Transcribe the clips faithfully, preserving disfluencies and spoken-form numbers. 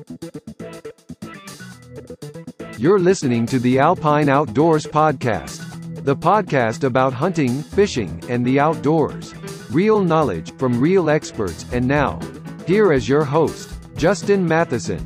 You're listening to the Alpine Outdoors Podcast, the podcast about hunting, fishing, and the outdoors. Real knowledge from real experts. And now, here is your host, Justin Matheson.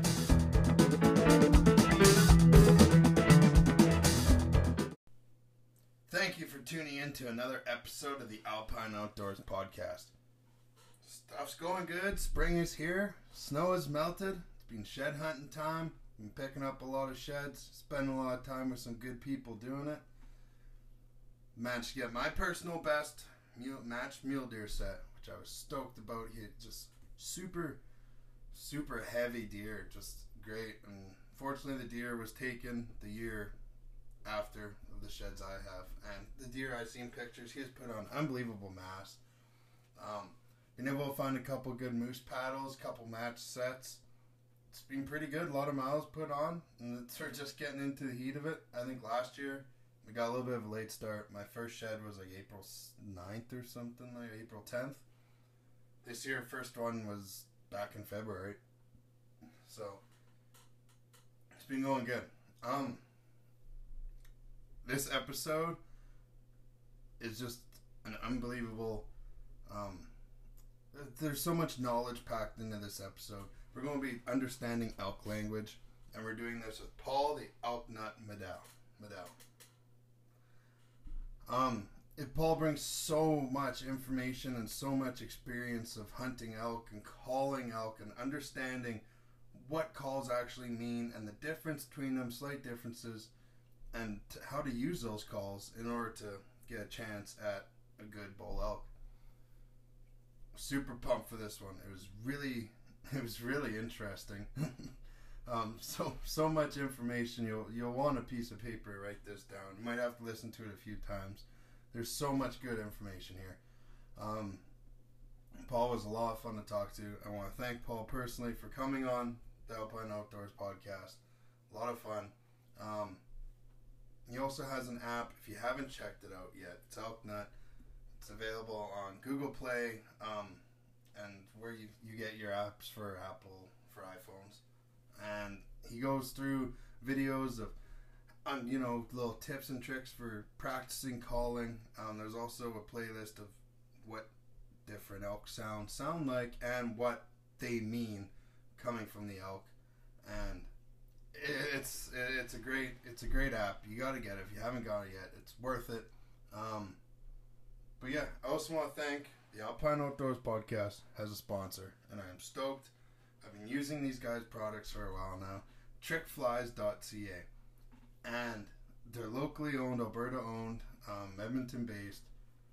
Thank you for tuning in to another episode of the Alpine Outdoors Podcast. Stuff's going good. Spring is here. Snow has melted. It's been shed hunting time. Been picking up a lot of sheds. Spending a lot of time with some good people doing it. Managed to get my personal best mule, matched mule deer set, which I was stoked about. He just super, super heavy deer. Just great. And fortunately, the deer was taken the year after of the sheds I have. And the deer I've seen pictures, he has put on unbelievable mass. Um, been able to find a couple good moose paddles, couple match sets. It's been pretty good. A lot of miles put on, and we're just getting into the heat of it. I think last year we got a little bit of a late start. My first shed was like April ninth or something, like April tenth. This year, first one was back in February. So it's been going good. Um, this episode is just an unbelievable. Um, there's so much knowledge packed into this episode. We're going to be understanding elk language, and we're doing this with Paul the Elk Nut Medell. Medell. Um, it, Paul brings so much information and so much experience of hunting elk and calling elk and understanding what calls actually mean and the difference between them, slight differences, and to how to use those calls in order to get a chance at a good bull elk. Super pumped for this one. It was really... It was really interesting. um, so so much information. You'll you'll want a piece of paper to write this down. You might have to listen to it a few times. There's so much good information here. Um, Paul was a lot of fun to talk to. I want to thank Paul personally for coming on the Alpine Outdoors Podcast. A lot of fun. Um, he also has an app. If you haven't checked it out yet, it's ElkNut. It's available on Google Play. Um, and where you, you get your apps for Apple, for iPhones. And he goes through videos of, um, you know, little tips and tricks for practicing calling. Um, there's also a playlist of what different elk sounds sound like and what they mean coming from the elk. And it's it's a great it's a great app. You got to get it. If you haven't got it yet, it's worth it. Um, but yeah, I also want to thank the Alpine Outdoors Podcast has a sponsor, and I am stoked. I've been using these guys' products for a while now. trick flies dot c a. And they're locally owned, Alberta owned, um, Edmonton based.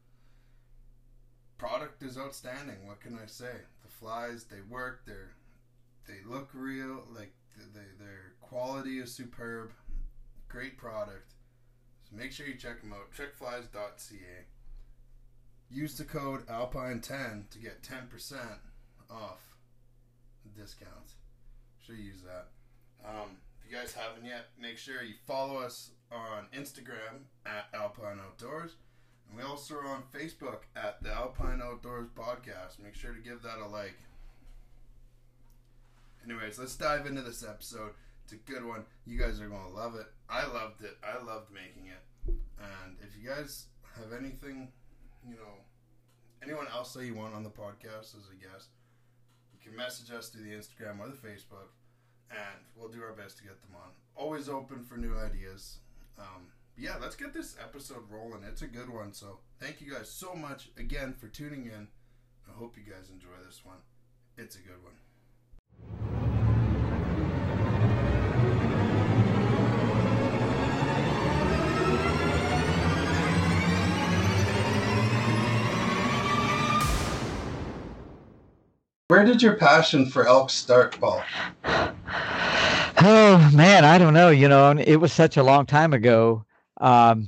Product is outstanding. What can I say? The flies, they work. They're they look real. Like they, their quality is superb. Great product. So make sure you check them out. trick flies dot c a. Use the code Alpine ten to get ten percent off the discounts. Should use that. Um, if you guys haven't yet, make sure you follow us on Instagram at Alpine Outdoors. And we also are on Facebook at the Alpine Outdoors Podcast. Make sure to give that a like. Anyways, let's dive into this episode. It's a good one. You guys are going to love it. I loved it. I loved making it. And if you guys have anything... you know, anyone else that you want on the podcast as a guest, you can message us through the Instagram or the Facebook, and we'll do our best to get them on. Always open for new ideas. Um, yeah, let's get this episode rolling. It's a good one, so thank you guys so much again for tuning in. I hope you guys enjoy this one. It's a good one. Where did your passion for elk start, Paul? Oh, man, I don't know. You know, it was such a long time ago. Um,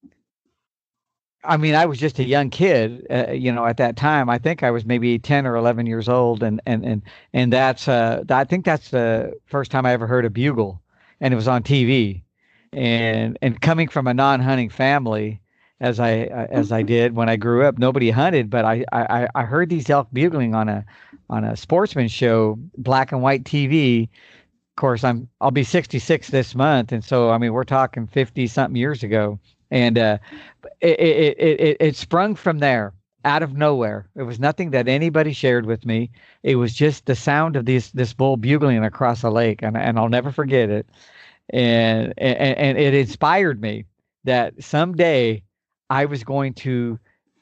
I mean, I was just a young kid, uh, you know, at that time. I think I was maybe ten or eleven years old. And, and, and, and that's, uh, I think that's the first time I ever heard a bugle, and it was on T V. And, and coming from a non-hunting family, as I uh, as I did when I grew up. Nobody hunted, but I I, I heard these elk bugling on a on a sportsman show, black and white T V. Of course, I'm I'll be sixty-six this month, and so I mean we're talking fifty something years ago, and uh, it, it it it it sprung from there, out of nowhere. It was nothing that anybody shared with me. It was just the sound of these this bull bugling across a lake, and and I'll never forget it. And and, and it inspired me that someday I was going to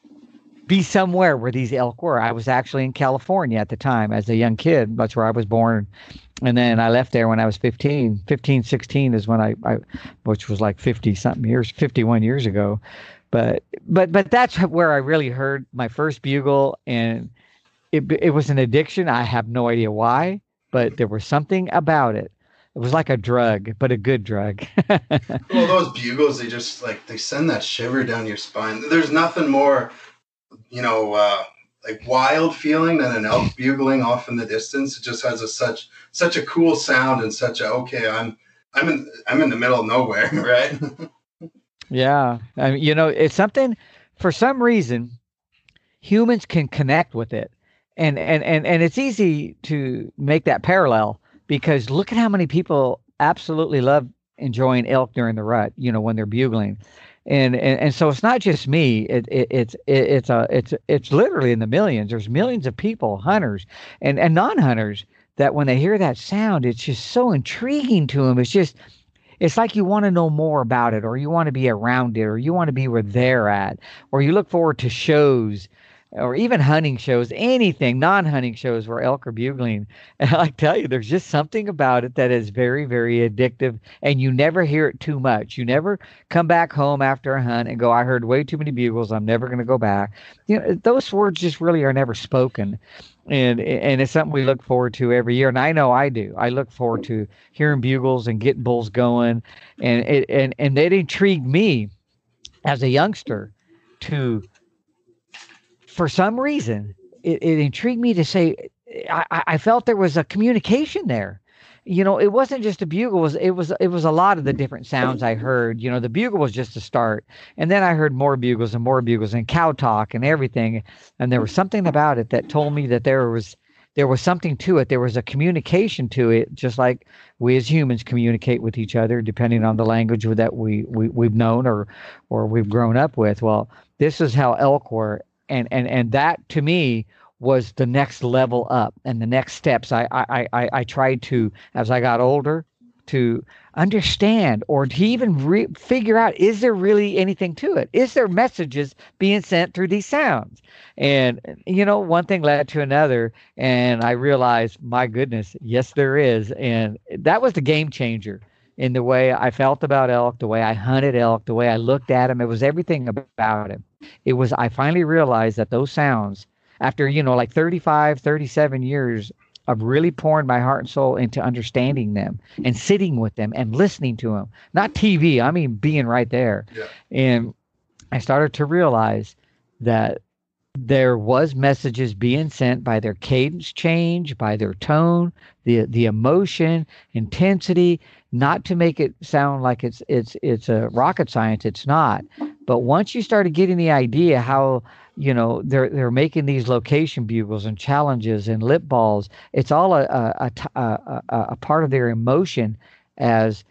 be somewhere where these elk were. I was actually in California at the time as a young kid. That's where I was born. And then I left there when I was fifteen. fifteen, sixteen is when I, I which was like fifty something years, fifty-one years ago. But but but that's where I really heard my first bugle, and it it was an addiction. I have no idea why, but there was something about it. It was like a drug, but a good drug. Well, those bugles, they just like they send that shiver down your spine. There's nothing more, you know, uh, like wild feeling than an elk bugling off in the distance. It just has a such such a cool sound and such a okay. I'm I'm in I'm in the middle of nowhere, right? Yeah, I mean, you know, it's something. For some reason, humans can connect with it, and and and and it's easy to make that parallel because look at how many people absolutely love enjoying elk during the rut. You know, when they're bugling. And, and and so it's not just me. It, it it's it, it's a it's it's literally in the millions. There's millions of people, hunters and and non-hunters, that when they hear that sound, it's just so intriguing to them. It's just it's like you want to know more about it, or you want to be around it, or you want to be where they're at, or you look forward to shows, or even hunting shows, anything, non-hunting shows where elk are bugling. And I tell you, there's just something about it that is very, very addictive, and you never hear it too much. You never come back home after a hunt and go, I heard way too many bugles, I'm never going to go back. You know, those words just really are never spoken. And and it's something we look forward to every year. And I know I do. I look forward to hearing bugles and getting bulls going. And it and, and it intrigued me as a youngster to, for some reason, it, it intrigued me to say, I, I felt there was a communication there. You know, it wasn't just a bugle. It was, it was, it was a lot of the different sounds I heard. You know, the bugle was just a start. And then I heard more bugles and more bugles and cow talk and everything. And there was something about it that told me that there was, there was something to it. There was a communication to it, just like we as humans communicate with each other, depending on the language that we, we, we've known or, or we've grown up with. Well, this is how elk were. And, and, and that to me was the next level up and the next steps. I, I, I, I tried to, as I got older, to understand or to even re- figure out, is there really anything to it? Is there messages being sent through these sounds? And, you know, one thing led to another. And I realized, my goodness, yes, there is. And that was the game changer in the way I felt about elk, the way I hunted elk, the way I looked at him. It was everything about him. It was, I finally realized that those sounds, after, you know, like thirty-five, thirty-seven years of really pouring my heart and soul into understanding them and sitting with them and listening to them, not T V, I mean, being right there. Yeah. And I started to realize that there was messages being sent by their cadence change, by their tone, the the emotion, intensity, not to make it sound like it's it's it's a rocket science. It's not. But once you started getting the idea how, you know, they're they're making these location bugles and challenges and lip balls, it's all a a, a, a, a part of their emotion as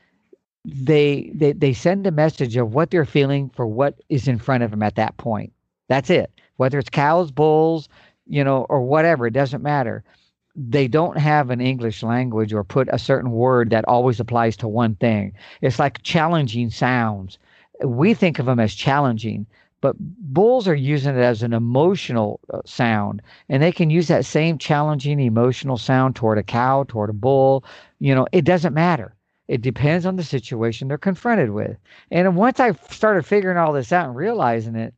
they, they they send a message of what they're feeling for what is in front of them at that point. That's it. Whether it's cows, bulls, you know, or whatever, it doesn't matter. They don't have an English language or put a certain word that always applies to one thing. It's like challenging sounds. We think of them as challenging, but bulls are using it as an emotional sound, and they can use that same challenging emotional sound toward a cow, toward a bull. You know, it doesn't matter. It depends on the situation they're confronted with. And once I started figuring all this out and realizing it,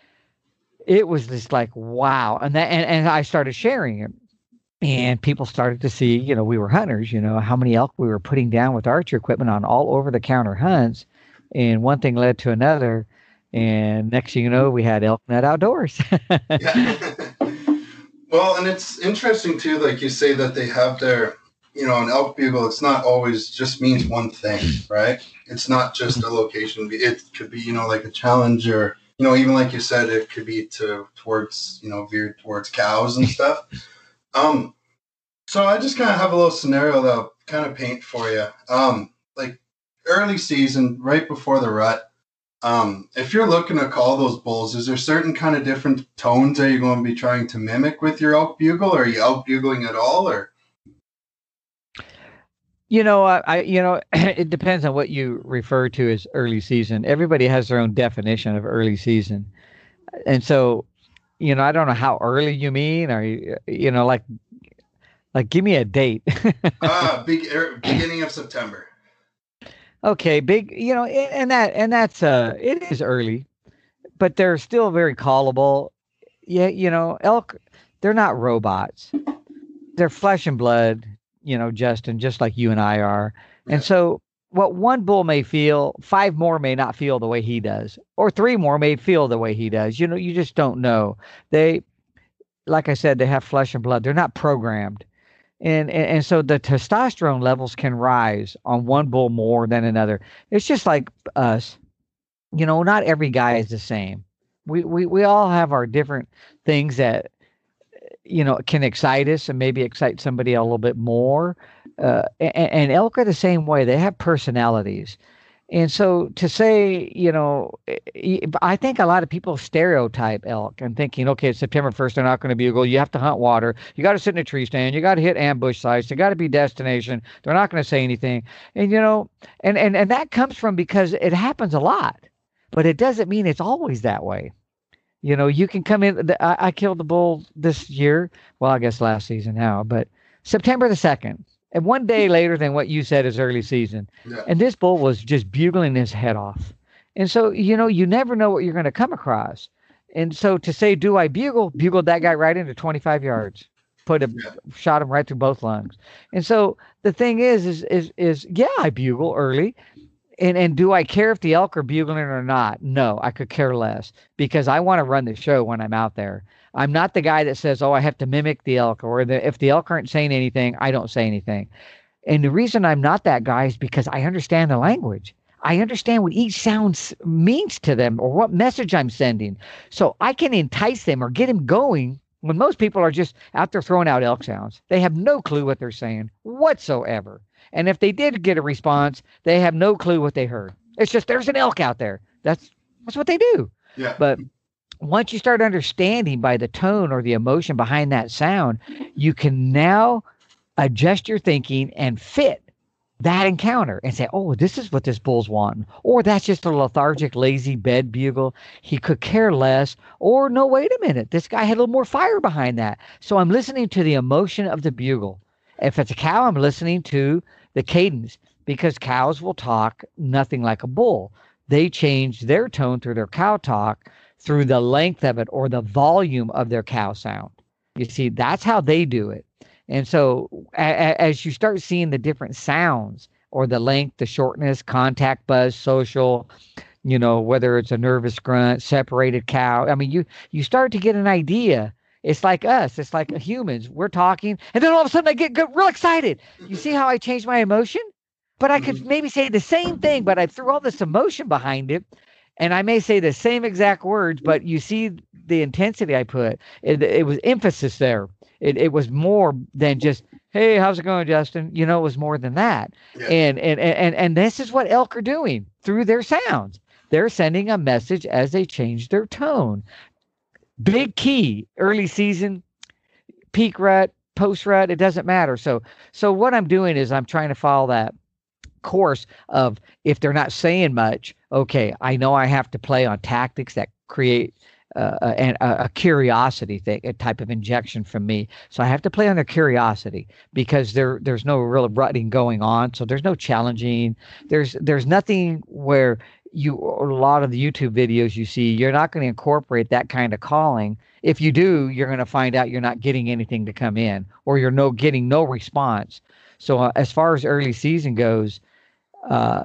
it was just like, wow. And that, and, and I started sharing it. And people started to see, you know, we were hunters, you know, how many elk we were putting down with archery equipment on all over the counter hunts. And one thing led to another. And next thing you know, we had Elk Nut Outdoors. Yeah. Well, and it's interesting too, like you say that they have their, you know, an elk bugle, it's not always just means one thing, right? It's not just a location. It could be, you know, like a challenge or you know, even like you said, it could be to towards, you know, veered towards cows and stuff. Um, so I just kind of have a little scenario that I'll kind of paint for you. Um, like early season, right before the rut. Um, if you're looking to call those bulls, is there certain kind of different tones that you're going to be trying to mimic with your elk bugle? Or are you out bugling at all, or? You know, I, I, you know, it depends on what you refer to as early season. Everybody has their own definition of early season, and so, you know, I don't know how early you mean, or you, you know, like, like, give me a date. Ah, big er, beginning of September. Okay, big, you know, and that, and that's, uh, it is early, but they're still very callable. Yeah, you know, elk, they're not robots. They're flesh and blood. You know, Justin, just like you and I are. And Yeah. so what one bull may feel, five more may not feel the way he does, or three more may feel the way he does. You know, you just don't know. They, like I said, they have flesh and blood. They're not programmed. And, and, and so the testosterone levels can rise on one bull more than another. It's just like us. You know, not every guy is the same. We, we, we all have our different things that, you know, can excite us and maybe excite somebody a little bit more. Uh, and, and elk are the same way. They have personalities. And so to say, you know, I think a lot of people stereotype elk and thinking, okay, it's September first, they're not going to bugle. You have to hunt water. You got to sit in a tree stand. You got to hit ambush sites. They got to be destination. They're not going to say anything. And, you know, and, and, and that comes from because it happens a lot, but it doesn't mean it's always that way. You know, you can come in. I, I killed the bull this year. Well, I guess last season now, but September the second, and one day later than what you said is early season. Yeah. And this bull was just bugling his head off. And so, you know, you never know what you're going to come across. And so to say, do I bugle? Bugled that guy right into twenty-five yards, put a Yeah. shot him right through both lungs. And so the thing is, is, is, is yeah, I bugle early. And and do I care if the elk are bugling or not? No, I could care less because I want to run the show when I'm out there. I'm not the guy that says, oh, I have to mimic the elk, or the, if the elk aren't saying anything, I don't say anything. And the reason I'm not that guy is because I understand the language. I understand what each sound means to them or what message I'm sending. So I can entice them or get them going when most people are just out there throwing out elk sounds. They have no clue what they're saying whatsoever. And if they did get a response, they have no clue what they heard. It's just there's an elk out there. That's that's what they do. Yeah. But once you start understanding by the tone or the emotion behind that sound, you can now adjust your thinking and fit that encounter and say, oh, this is what this bull's wanting. Or that's just a lethargic, lazy bed bugle. He could care less. Or no, wait a minute. This guy had a little more fire behind that. So I'm listening to the emotion of the bugle. If it's a cow, I'm listening to the cadence, because cows will talk nothing like a bull. They change their tone through their cow talk through the length of it or the volume of their cow sound. You see, that's how they do it. And so a, a, as you start seeing the different sounds or the length, the shortness, contact buzz, social, you know, whether it's a nervous grunt, separated cow, I mean, you you start to get an idea. It's like us. It's like humans. We're talking, and then all of a sudden I get, get real excited. You see how I changed my emotion? But I could maybe say the same thing, but I threw all this emotion behind it, and I may say the same exact words, but you see the intensity I put. It, it was emphasis there. It it was more than just, hey, how's it going, Justin? You know, it was more than that. Yeah. And, and and and this is what elk are doing through their sounds. They're sending a message as they change their tone. Big key, early season, peak rut, post rut, it doesn't matter. So, so what I'm doing is I'm trying to follow that course of if they're not saying much, okay, I know I have to play on tactics that create uh, a, a, a curiosity thing, a type of injection from me. So I have to play on their curiosity because there there's no real rutting going on. So there's no challenging. There's there's nothing where you a lot of the YouTube videos you see, you're not going to incorporate that kind of calling. If you do, you're going to find out you're not getting anything to come in, or you're no getting no response. So uh, as far as early season goes, uh,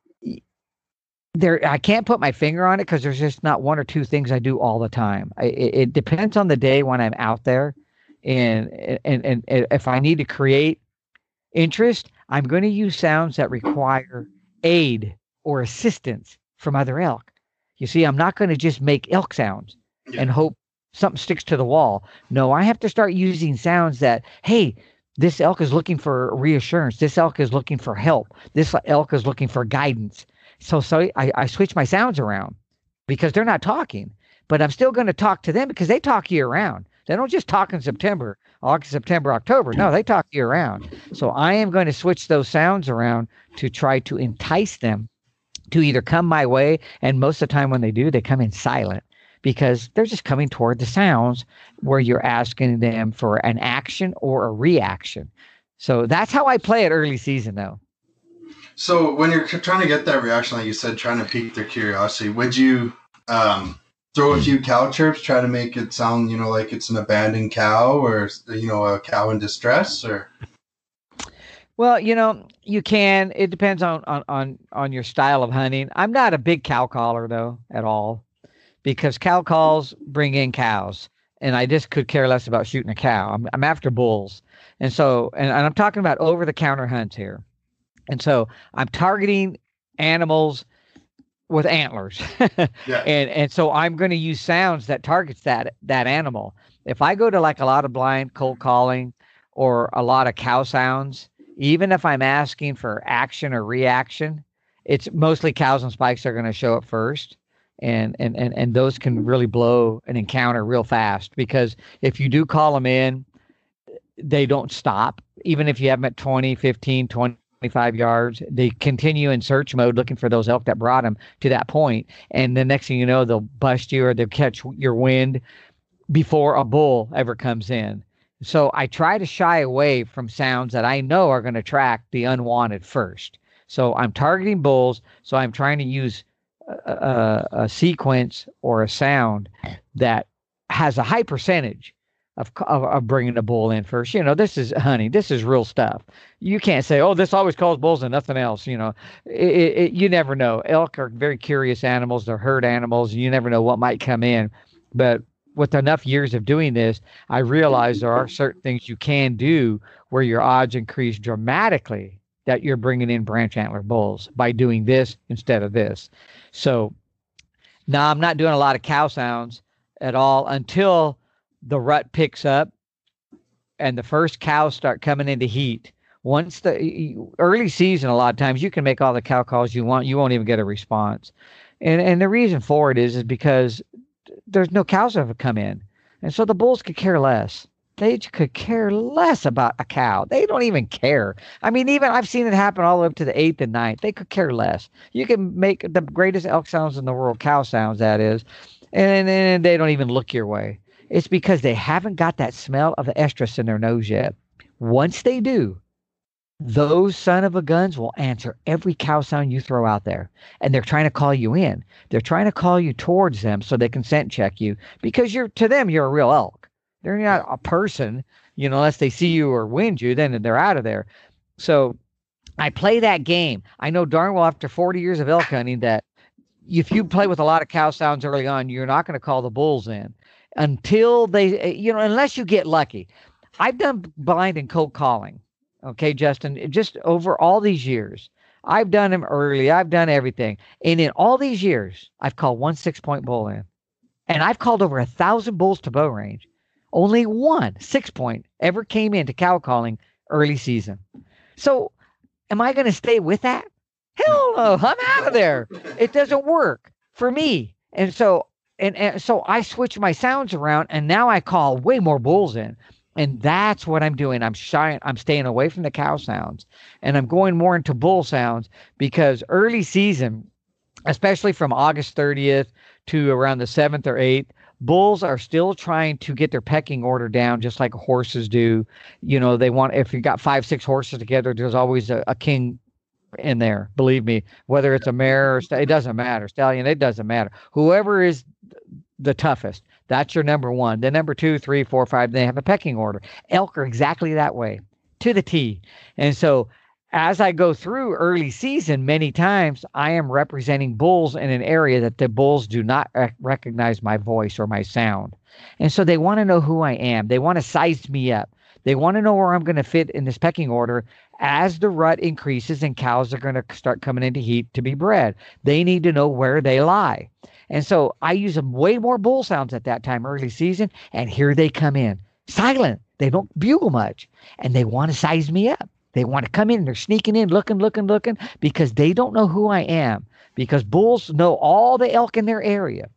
there I can't put my finger on it because there's just not one or two things I do all the time. I, it, it depends on the day when I'm out there, and and and if I need to create interest, I'm going to use sounds that require aid or assistance from other elk. You see, I'm not going to just make elk sounds Yeah. and hope something sticks to the wall. No, I have to start using sounds that, hey, this elk is looking for reassurance. This elk is looking for help. This elk is looking for guidance. So, so I, I switch my sounds around because they're not talking, but I'm still going to talk to them because they talk year round. They don't just talk in September, August, September, October. No, they talk year round. So I am going to switch those sounds around to try to entice them to either come my way. And most of the time when they do, they come in silent because they're just coming toward the sounds where you're asking them for an action or a reaction. So that's how I play it early season, though. So when you're trying to get that reaction, like you said, trying to pique their curiosity, would you um, throw a few cow chirps, try to make it sound, you know, like it's an abandoned cow or, you know, a cow in distress? Or Well, you know, you can. It depends on, on, on, on your style of hunting. I'm not a big cow caller, though, at all, because cow calls bring in cows. And I just could care less about shooting a cow. I'm, I'm after bulls. And so, and, and I'm talking about over-the-counter hunts here. And so I'm targeting animals with antlers. Yeah. And and so I'm going to use sounds that targets that that animal. If I go to like a lot of blind cold calling or a lot of cow sounds, even if I'm asking for action or reaction, it's mostly cows and spikes are going to show up first. And, and, and, and those can really blow an encounter real fast because if you do call them in, they don't stop. Even if you have them at twenty, fifteen, twenty-five yards, they continue in search mode looking for those elk that brought them to that point. And the next thing you know, they'll bust you or they'll catch your wind before a bull ever comes in. So I try to shy away from sounds that I know are going to attract the unwanted first. So I'm targeting bulls. So I'm trying to use a, a, a sequence or a sound that has a high percentage Of, of, of bringing a bull in first. You know, this is hunting. This is real stuff. You can't say, oh, this always calls bulls and nothing else. You know, it, it, it, you never know. Elk are very curious animals. They're herd animals. You never know what might come in. But with enough years of doing this, I realize there are certain things you can do where your odds increase dramatically that you're bringing in branch antler bulls by doing this instead of this. So now I'm not doing a lot of cow sounds at all until the rut picks up and the first cows start coming into heat. Once the early season, a lot of times you can make all the cow calls you want. You won't even get a response. And and the reason for it is, is because there's no cows that have come in. And so the bulls could care less. They could care less about a cow. They don't even care. I mean, even I've seen it happen all the way up to the eighth and ninth. They could care less. You can make the greatest elk sounds in the world, cow sounds, that is, and then they don't even look your way. It's because they haven't got that smell of the estrus in their nose yet. Once they do, those son of a guns will answer every cow sound you throw out there. And they're trying to call you in. They're trying to call you towards them so they can scent check you because you're to them, you're a real elk. They're not a person, you know, unless they see you or wind you, then they're out of there. So I play that game. I know darn well after forty years of elk hunting that if you play with a lot of cow sounds early on, you're not going to call the bulls in. Until they, you know, unless you get lucky. I've done blind and cold calling. Okay, Justin, just over all these years, I've done them early. I've done everything. And in all these years, I've called one six point bull in. And I've called over a thousand bulls to bow range. Only one six point ever came into cow calling early season. So am I going to stay with that? Hell no, I'm out of there. It doesn't work for me. And so And, and so I switch my sounds around and now I call way more bulls in. And that's what I'm doing. I'm shying, I'm staying away from the cow sounds and I'm going more into bull sounds because early season, especially from August thirtieth to around the seventh or eighth, bulls are still trying to get their pecking order down just like horses do. You know, they want, if you got five, six horses together, there's always a, a king in there. Believe me, whether it's a mare or st- it doesn't matter. Stallion, it doesn't matter. Whoever is the toughest, that's your number one. Then number two, three, four, five, they have a pecking order. Elk are exactly that way to the T. And so as I go through early season, many times I am representing bulls in an area that the bulls do not rec- recognize my voice or my sound. And so they want to know who I am. They want to size me up. They want to know where I'm going to fit in this pecking order as the rut increases and cows are going to start coming into heat to be bred. They need to know where they lie. And so I use them way more bull sounds at that time, early season. And here they come in silent. They don't bugle much and they want to size me up. They want to come in. They're sneaking in, looking, looking, looking because they don't know who I am, because bulls know all the elk in their area.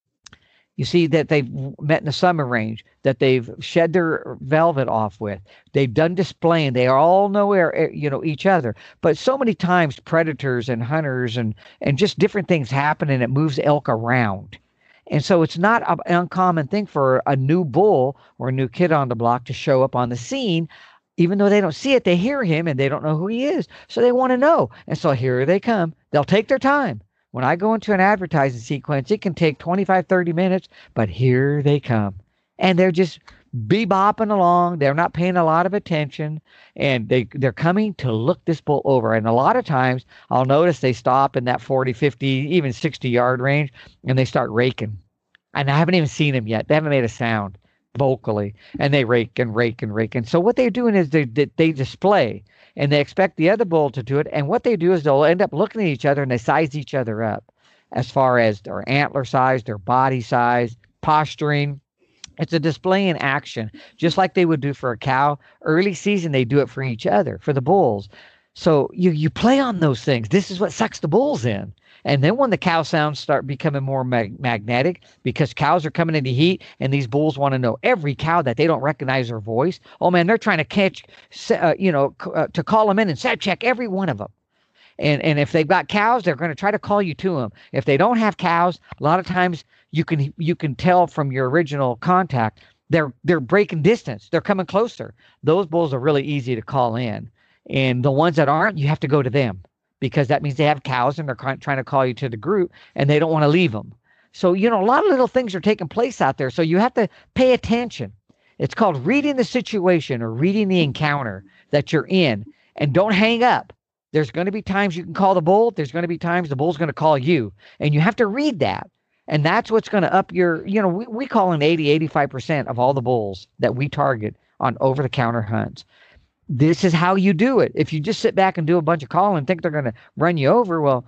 You see that they've met in the summer range, that they've shed their velvet off with. They've done displaying. They all know, you know, each other. But so many times predators and hunters and, and just different things happen, and it moves elk around. And so it's not an uncommon thing for a new bull or a new kid on the block to show up on the scene. Even though they don't see it, they hear him and they don't know who he is. So they want to know. And so here they come. They'll take their time. When I go into an advertising sequence, it can take twenty-five, thirty minutes, but here they come. And they're just bebopping along. They're not paying a lot of attention. And they, they're coming to look this bull over. And a lot of times, I'll notice they stop in that forty, fifty, even sixty-yard range, and they start raking. And I haven't even seen them yet. They haven't made a sound vocally. And they rake and rake and rake. And so what they're doing is they, they display. And they expect the other bull to do it. And what they do is they'll end up looking at each other and they size each other up as far as their antler size, their body size, posturing. It's a display in action, just like they would do for a cow. Early season, they do it for each other, for the bulls. So you, you play on those things. This is what sucks the bulls in. And then when the cow sounds start becoming more mag- magnetic, because cows are coming into heat and these bulls want to know every cow that they don't recognize their voice. Oh man, they're trying to catch, uh, you know, uh, to call them in and set check every one of them. And and if they've got cows, they're going to try to call you to them. If they don't have cows, a lot of times you can you can tell from your original contact, they're they're breaking distance. They're coming closer. Those bulls are really easy to call in. And the ones that aren't, you have to go to them, because that means they have cows and they're trying to call you to the group and they don't want to leave them. So, you know, a lot of little things are taking place out there. So you have to pay attention. It's called reading the situation or reading the encounter that you're in, and don't hang up. There's going to be times you can call the bull. There's going to be times the bull's going to call you, and you have to read that. And that's what's going to up your, you know, we, we call in eighty, eighty-five percent of all the bulls that we target on over-the-counter hunts. This is how you do it. If you just sit back and do a bunch of calling and think they're going to run you over, well,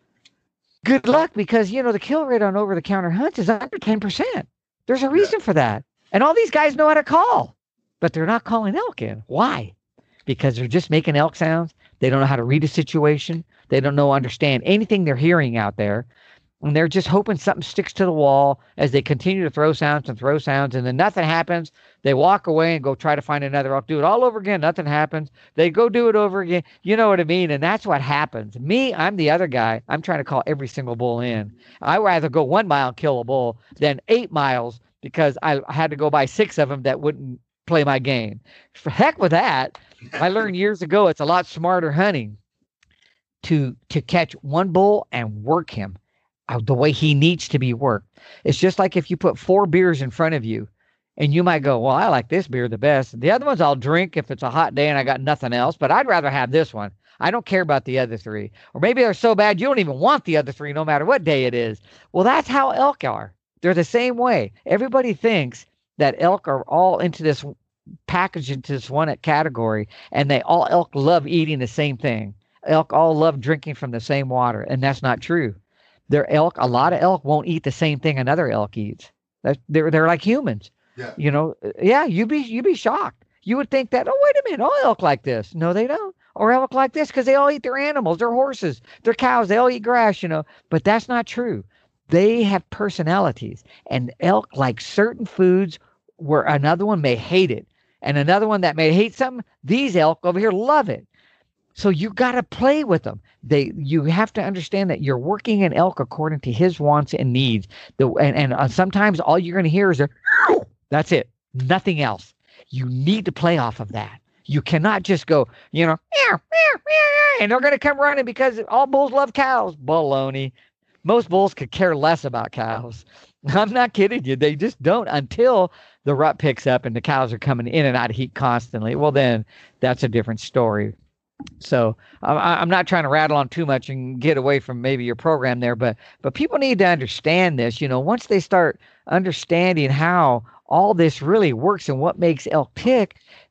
good luck, because, you know, the kill rate on over-the-counter hunts is under ten percent. There's a reason for that. And all these guys know how to call, but they're not calling elk in. Why? Because they're just making elk sounds. They don't know how to read a situation. They don't know, understand anything they're hearing out there. And they're just hoping something sticks to the wall as they continue to throw sounds and throw sounds. And then nothing happens. They walk away and go try to find another elk. Do it all over again. Nothing happens. They go do it over again. You know what I mean? And that's what happens. Me, I'm the other guy. I'm trying to call every single bull in. I'd rather go one mile and kill a bull than eight miles because I had to go by six of them that wouldn't play my game. For heck with that. I learned years ago it's a lot smarter hunting to to catch one bull and work him the way he needs to be worked. It's just like if you put four beers in front of you and you might go, well, I like this beer the best. The other ones I'll drink if it's a hot day and I got nothing else, but I'd rather have this one. I don't care about the other three. Or maybe they're so bad you don't even want the other three no matter what day it is. Well, that's how elk are. They're the same way. Everybody thinks that elk are all into this package, into this one category, and they all elk love eating the same thing. Elk all love drinking from the same water, and that's not true. Their elk, a lot of elk won't eat the same thing another elk eats. They're they're like humans. Yeah. You know, yeah, you'd be you'd be shocked. You would think that, oh, wait a minute, all elk like this. No, they don't. Or elk like this because they all eat their animals, their horses, their cows. They all eat grass, you know. But that's not true. They have personalities, and elk like certain foods where another one may hate it, and another one that may hate something. These elk over here love it. So you got to play with them. They, you have to understand that you're working an elk according to his wants and needs. The, and, and uh, sometimes all you're going to hear is a, that's it, nothing else. You need to play off of that. You cannot just go, you know, meow, meow, meow, and they're going to come running because all bulls love cows. Baloney. Most bulls could care less about cows. I'm not kidding you. They just don't until the rut picks up and the cows are coming in and out of heat constantly. Well, then that's a different story. So I, I'm not trying to rattle on too much and get away from maybe your program there, but but people need to understand this. You know, once they start understanding how all this really works and what makes elk tick,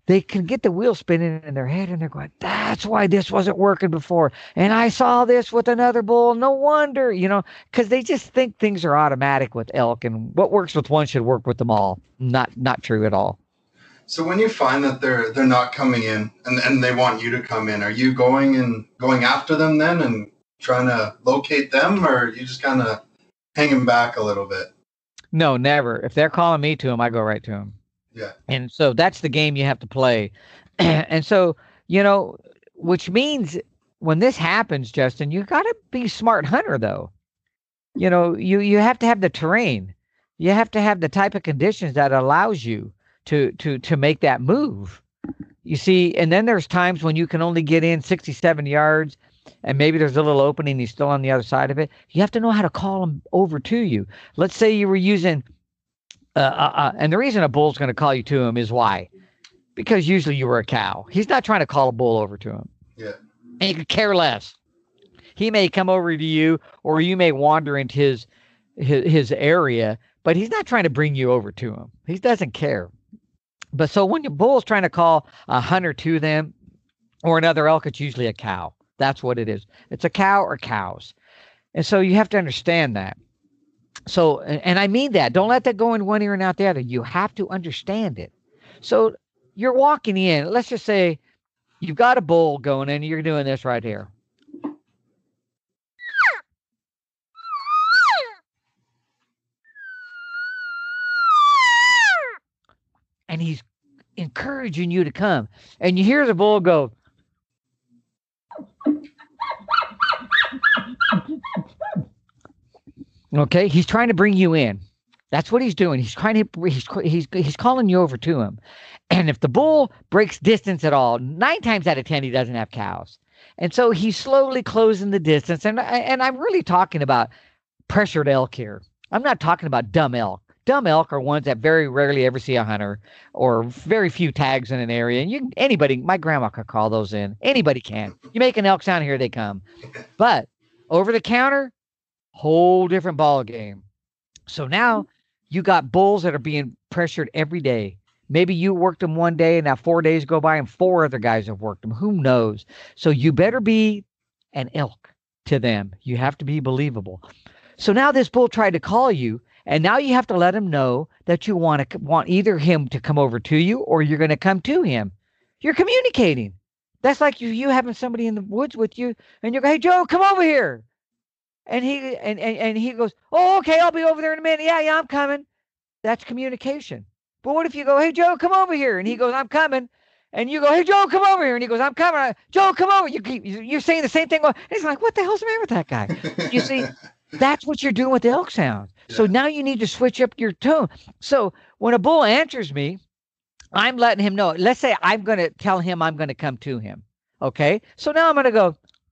they can get the wheel spinning in their head and they're going, that's why this wasn't working before. And I saw this with another bull. No wonder, you know, because they just think things are automatic with elk and what works with one should work with them all. Not not true at all. So when you find that they're they're not coming in and, and they want you to come in, are you going and going after them then and trying to locate them, or are you just kind of hanging back a little bit? No, never. If they're calling me to them, I go right to them. Yeah. And so that's the game you have to play. And so, you know, which means when this happens, Justin, you got to be a smart hunter, though. You know, you, you have to have the terrain. You have to have the type of conditions that allows you to, to, to make that move. You see, and then there's times when you can only get in sixty-seven yards and maybe there's a little opening. He's still on the other side of it. You have to know how to call him over to you. Let's say you were using Uh, uh, uh, and the reason a bull's going to call you to him is why? Because usually you were a cow. He's not trying to call a bull over to him. Yeah. And he could care less. He may come over to you, or you may wander into his, his his area, but he's not trying to bring you over to him. He doesn't care. But so when your bull's trying to call a hunter to them or another elk, it's usually a cow. That's what it is. It's a cow or cows. And so you have to understand that. So, and I mean that. Don't let that go in one ear and out the other. You have to understand it. So you're walking in. Let's just say you've got a bull going and you're doing this right here. And he's encouraging you to come. And you hear the bull go. Okay, he's trying to bring you in. That's what he's doing. He's trying to he's he's he's calling you over to him. And if the bull breaks distance at all, nine times out of ten he doesn't have cows. And so he's slowly closing the distance. And and I'm really talking about pressured elk here. I'm not talking about dumb elk. Dumb elk are ones that very rarely ever see a hunter or very few tags in an area. And you anybody, my grandma could call those in. Anybody can. You make an elk sound, here they come. But over the counter, whole different ball game. So now you got bulls that are being pressured every day. Maybe you worked them one day and now four days go by and four other guys have worked them. Who knows? So you better be an elk to them. You have to be believable. So now this bull tried to call you, and now you have to let him know that you want to want either him to come over to you or you're going to come to him. You're communicating. That's like you you having somebody in the woods with you and you're going, hey, Joe, come over here. And he and, and, and he goes, oh, okay, I'll be over there in a minute. Yeah, yeah, I'm coming. That's communication. But what if you go, hey, Joe, come over here? And he goes, I'm coming. And you go, hey, Joe, come over here. And he goes, I'm coming. Joe, come over. You keep, you're saying the same thing. And he's like, what the hell's the matter with that guy? You see, that's what you're doing with the elk sound. Yeah. So now you need to switch up your tone. So when a bull answers me, I'm letting him know. Let's say I'm going to tell him I'm going to come to him. Okay. So now I'm going to go.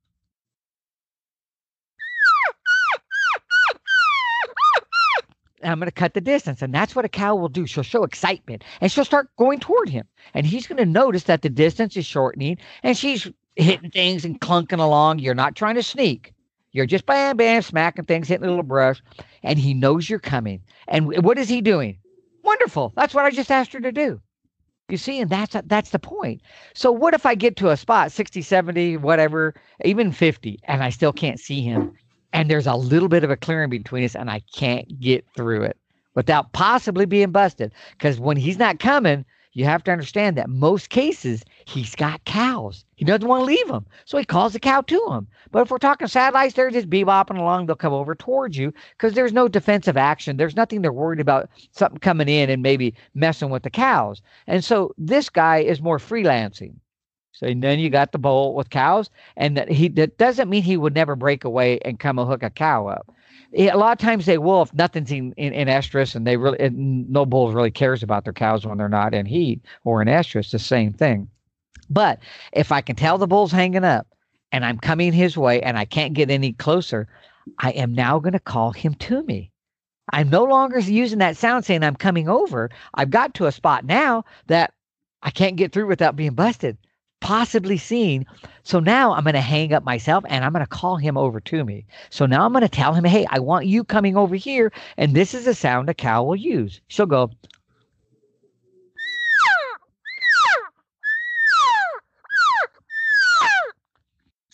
And I'm going to cut the distance. And that's what a cow will do. She'll show excitement and she'll start going toward him. And he's going to notice that the distance is shortening and she's hitting things and clunking along. You're not trying to sneak. You're just bam, bam, smacking things, hitting a little brush. And he knows you're coming. And what is he doing? Wonderful. That's what I just asked her to do. You see, and that's that's the point. So what if I get to a spot, sixty, seventy, whatever, even fifty, and I still can't see him? And there's a little bit of a clearing between us and I can't get through it without possibly being busted. Because when he's not coming, you have to understand that most cases he's got cows. He doesn't want to leave them. So he calls the cow to him. But if we're talking satellites, they're just bebopping along. They'll come over towards you because there's no defensive action. There's nothing they're worried about something coming in and maybe messing with the cows. And so this guy is more freelancing. So then you got the bull with cows, and that he that doesn't mean he would never break away and come and hook a cow up. A lot of times they will if nothing's in, in, in estrus, and they really and no bull really cares about their cows when they're not in heat or in estrus. The same thing. But if I can tell the bull's hanging up, and I'm coming his way, and I can't get any closer, I am now going to call him to me. I'm no longer using that sound saying I'm coming over. I've got to a spot now that I can't get through without being busted. Possibly seen. So now I'm going to hang up myself and I'm going to call him over to me. So now I'm going to tell him, hey, I want you coming over here. And this is a sound a cow will use. She'll go.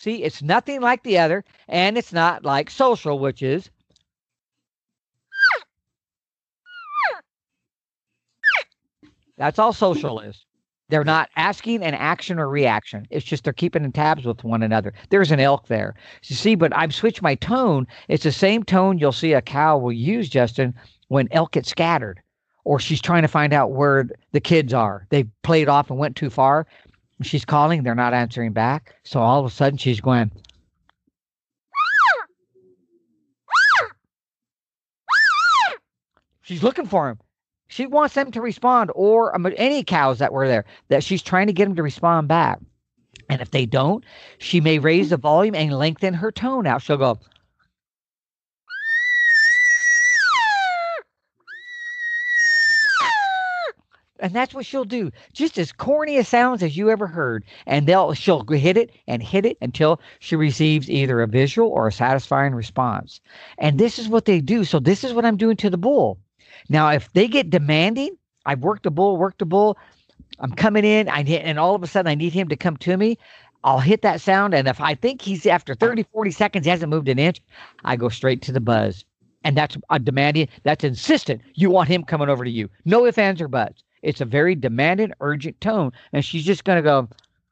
See, it's nothing like the other, and it's not like social, which is that's all social is. They're not asking an action or reaction. It's just they're keeping in tabs with one another. There's an elk there. You see, but I've switched my tone. It's the same tone you'll see a cow will use, Justin, when elk get scattered or she's trying to find out where the kids are. They played off and went too far. She's calling. They're not answering back. So all of a sudden she's going. She's looking for him. She wants them to respond, or um, any cows that were there, that she's trying to get them to respond back. And if they don't, she may raise the volume and lengthen her tone out. She'll go. And that's what she'll do. Just as corny a sounds as you ever heard. And they'll she'll hit it and hit it until she receives either a visual or a satisfying response. And this is what they do. So this is what I'm doing to the bull. Now, if they get demanding, I've worked the bull, worked the bull. I'm coming in, I hit, and all of a sudden I need him to come to me. I'll hit that sound. And if I think he's after thirty, forty seconds, he hasn't moved an inch, I go straight to the buzz. And that's a demanding. That's insistent. You want him coming over to you. No ifs, ands, or buts. It's a very demanding, urgent tone. And she's just going to go.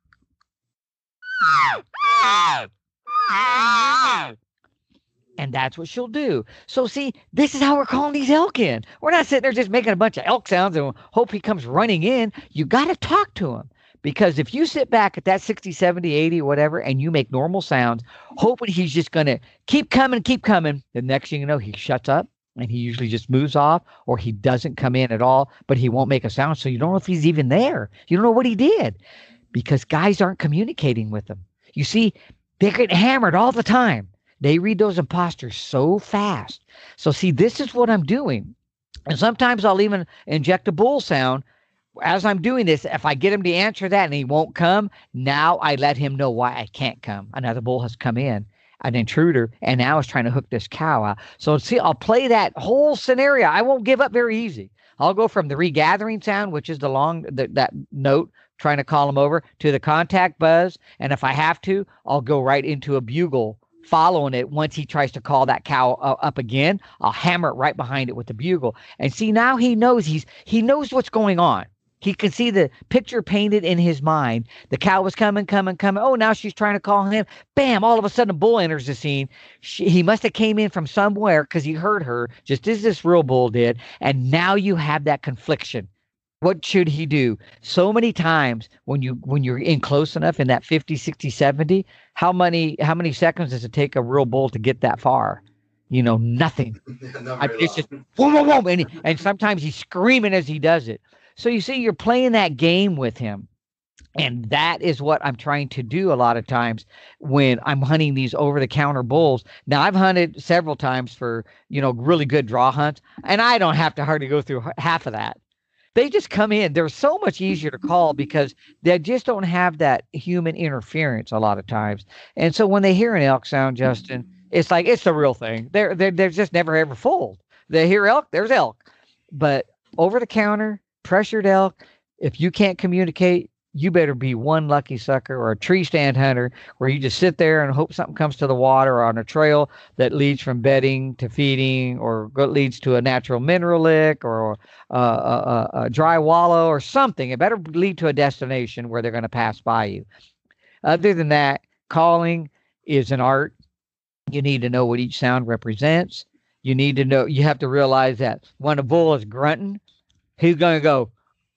And that's what she'll do. So see, this is how we're calling these elk in. We're not sitting there just making a bunch of elk sounds and hope he comes running in. You got to talk to him. Because if you sit back at that sixty, seventy, eighty, whatever, and you make normal sounds, hoping he's just going to keep coming, keep coming, the next thing you know, he shuts up and he usually just moves off, or he doesn't come in at all, but he won't make a sound. So you don't know if he's even there. You don't know what he did because guys aren't communicating with him. You see, they get hammered all the time. They read those imposters so fast. So see, this is what I'm doing. And sometimes I'll even inject a bull sound. As I'm doing this, if I get him to answer that and he won't come, now I let him know why I can't come. Another bull has come in, an intruder, and now is trying to hook this cow out. So see, I'll play that whole scenario. I won't give up very easy. I'll go from the regathering sound, which is the long, the, that note, trying to call him over, to the contact buzz. And if I have to, I'll go right into a bugle following it. Once he tries to call that cow uh, up again, I'll hammer it right behind it with the bugle. And see, now he knows he's he knows what's going on. He can see the picture painted in his mind. The cow was coming, coming, coming. Oh, now she's trying to call him. Bam! All of a sudden, a bull enters the scene. She, he must have came in from somewhere because he heard her, just as this real bull did. And now you have that confliction. What should he do? So many times when you when you're in close enough in that fifty, sixty, seventy, how many how many seconds does it take a real bull to get that far? You know, nothing. I mean, it's just whoa, whoa, whoa, and, he, and sometimes he's screaming as he does it. So you see, you're playing that game with him. And that is what I'm trying to do a lot of times when I'm hunting these over-the-counter bulls. Now, I've hunted several times for, you know, really good draw hunts, and I don't have to hardly go through half of that. They just come in. They're so much easier to call because they just don't have that human interference a lot of times. And so when they hear an elk sound, Justin, it's like it's the real thing. They're, they're, they're just never, ever fooled. They hear elk, there's elk. But over-the-counter, pressured elk, if you can't communicate, you better be one lucky sucker or a tree stand hunter where you just sit there and hope something comes to the water or on a trail that leads from bedding to feeding or go, leads to a natural mineral lick or a, a, a dry wallow or something. It better lead to a destination where they're going to pass by you. Other than that, calling is an art. You need to know what each sound represents. You need to know, you have to realize that when a bull is grunting, he's going to go.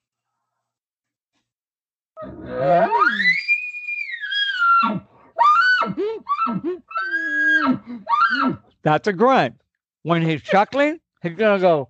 That's a grunt. When he's chuckling, he's going to go.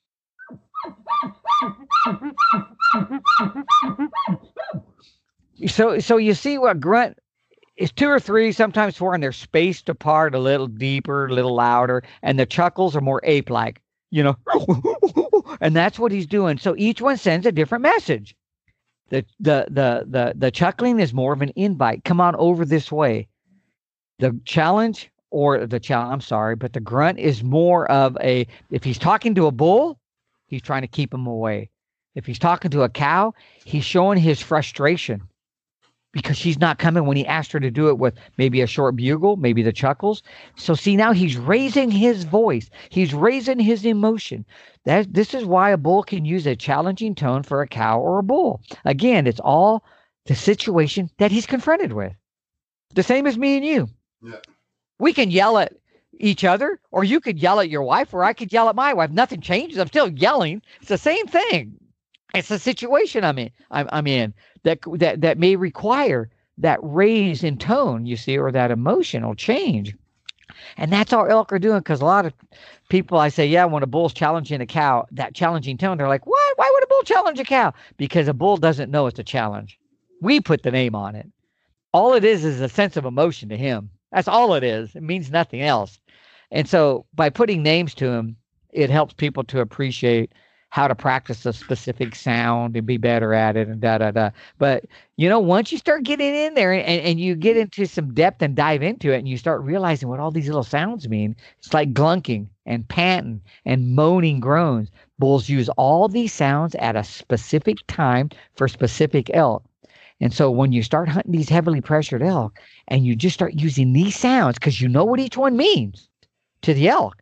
So, so you see what grunt is two or three, sometimes four, and they're spaced apart a little deeper, a little louder, and the chuckles are more ape-like, you know, and that's what he's doing. So each one sends a different message. The, the, the, the, the chuckling is more of an invite. Come on over this way. The challenge or the challenge, I'm sorry, but the grunt is more of a, if he's talking to a bull, he's trying to keep him away. If he's talking to a cow, he's showing his frustration. because she's not coming when he asked her to do it with maybe a short bugle, maybe the chuckles. So see, now he's raising his voice. He's raising his emotion. That this is why a bull can use a challenging tone for a cow or a bull. Again, it's all the situation that he's confronted with. The same as me and you. Yeah. We can yell at each other, or you could yell at your wife, or I could yell at my wife. Nothing changes. I'm still yelling. It's the same thing. It's the situation I'm in. I'm, I'm in that that that may require that raise in tone, you see, or that emotional change. And that's all elk are doing, because a lot of people, I say, yeah, when a bull's challenging a cow, that challenging tone, they're like, what? Why would a bull challenge a cow? Because a bull doesn't know it's a challenge. We put the name on it. All it is is a sense of emotion to him. That's all it is. It means nothing else. And so by putting names to him, it helps people to appreciate how to practice a specific sound and be better at it and da, da, da. But, you know, once you start getting in there and, and you get into some depth and dive into it and you start realizing what all these little sounds mean, it's like glunking and panting and moaning groans. Bulls use all these sounds at a specific time for specific elk. And so when you start hunting these heavily pressured elk and you just start using these sounds, because you know what each one means to the elk,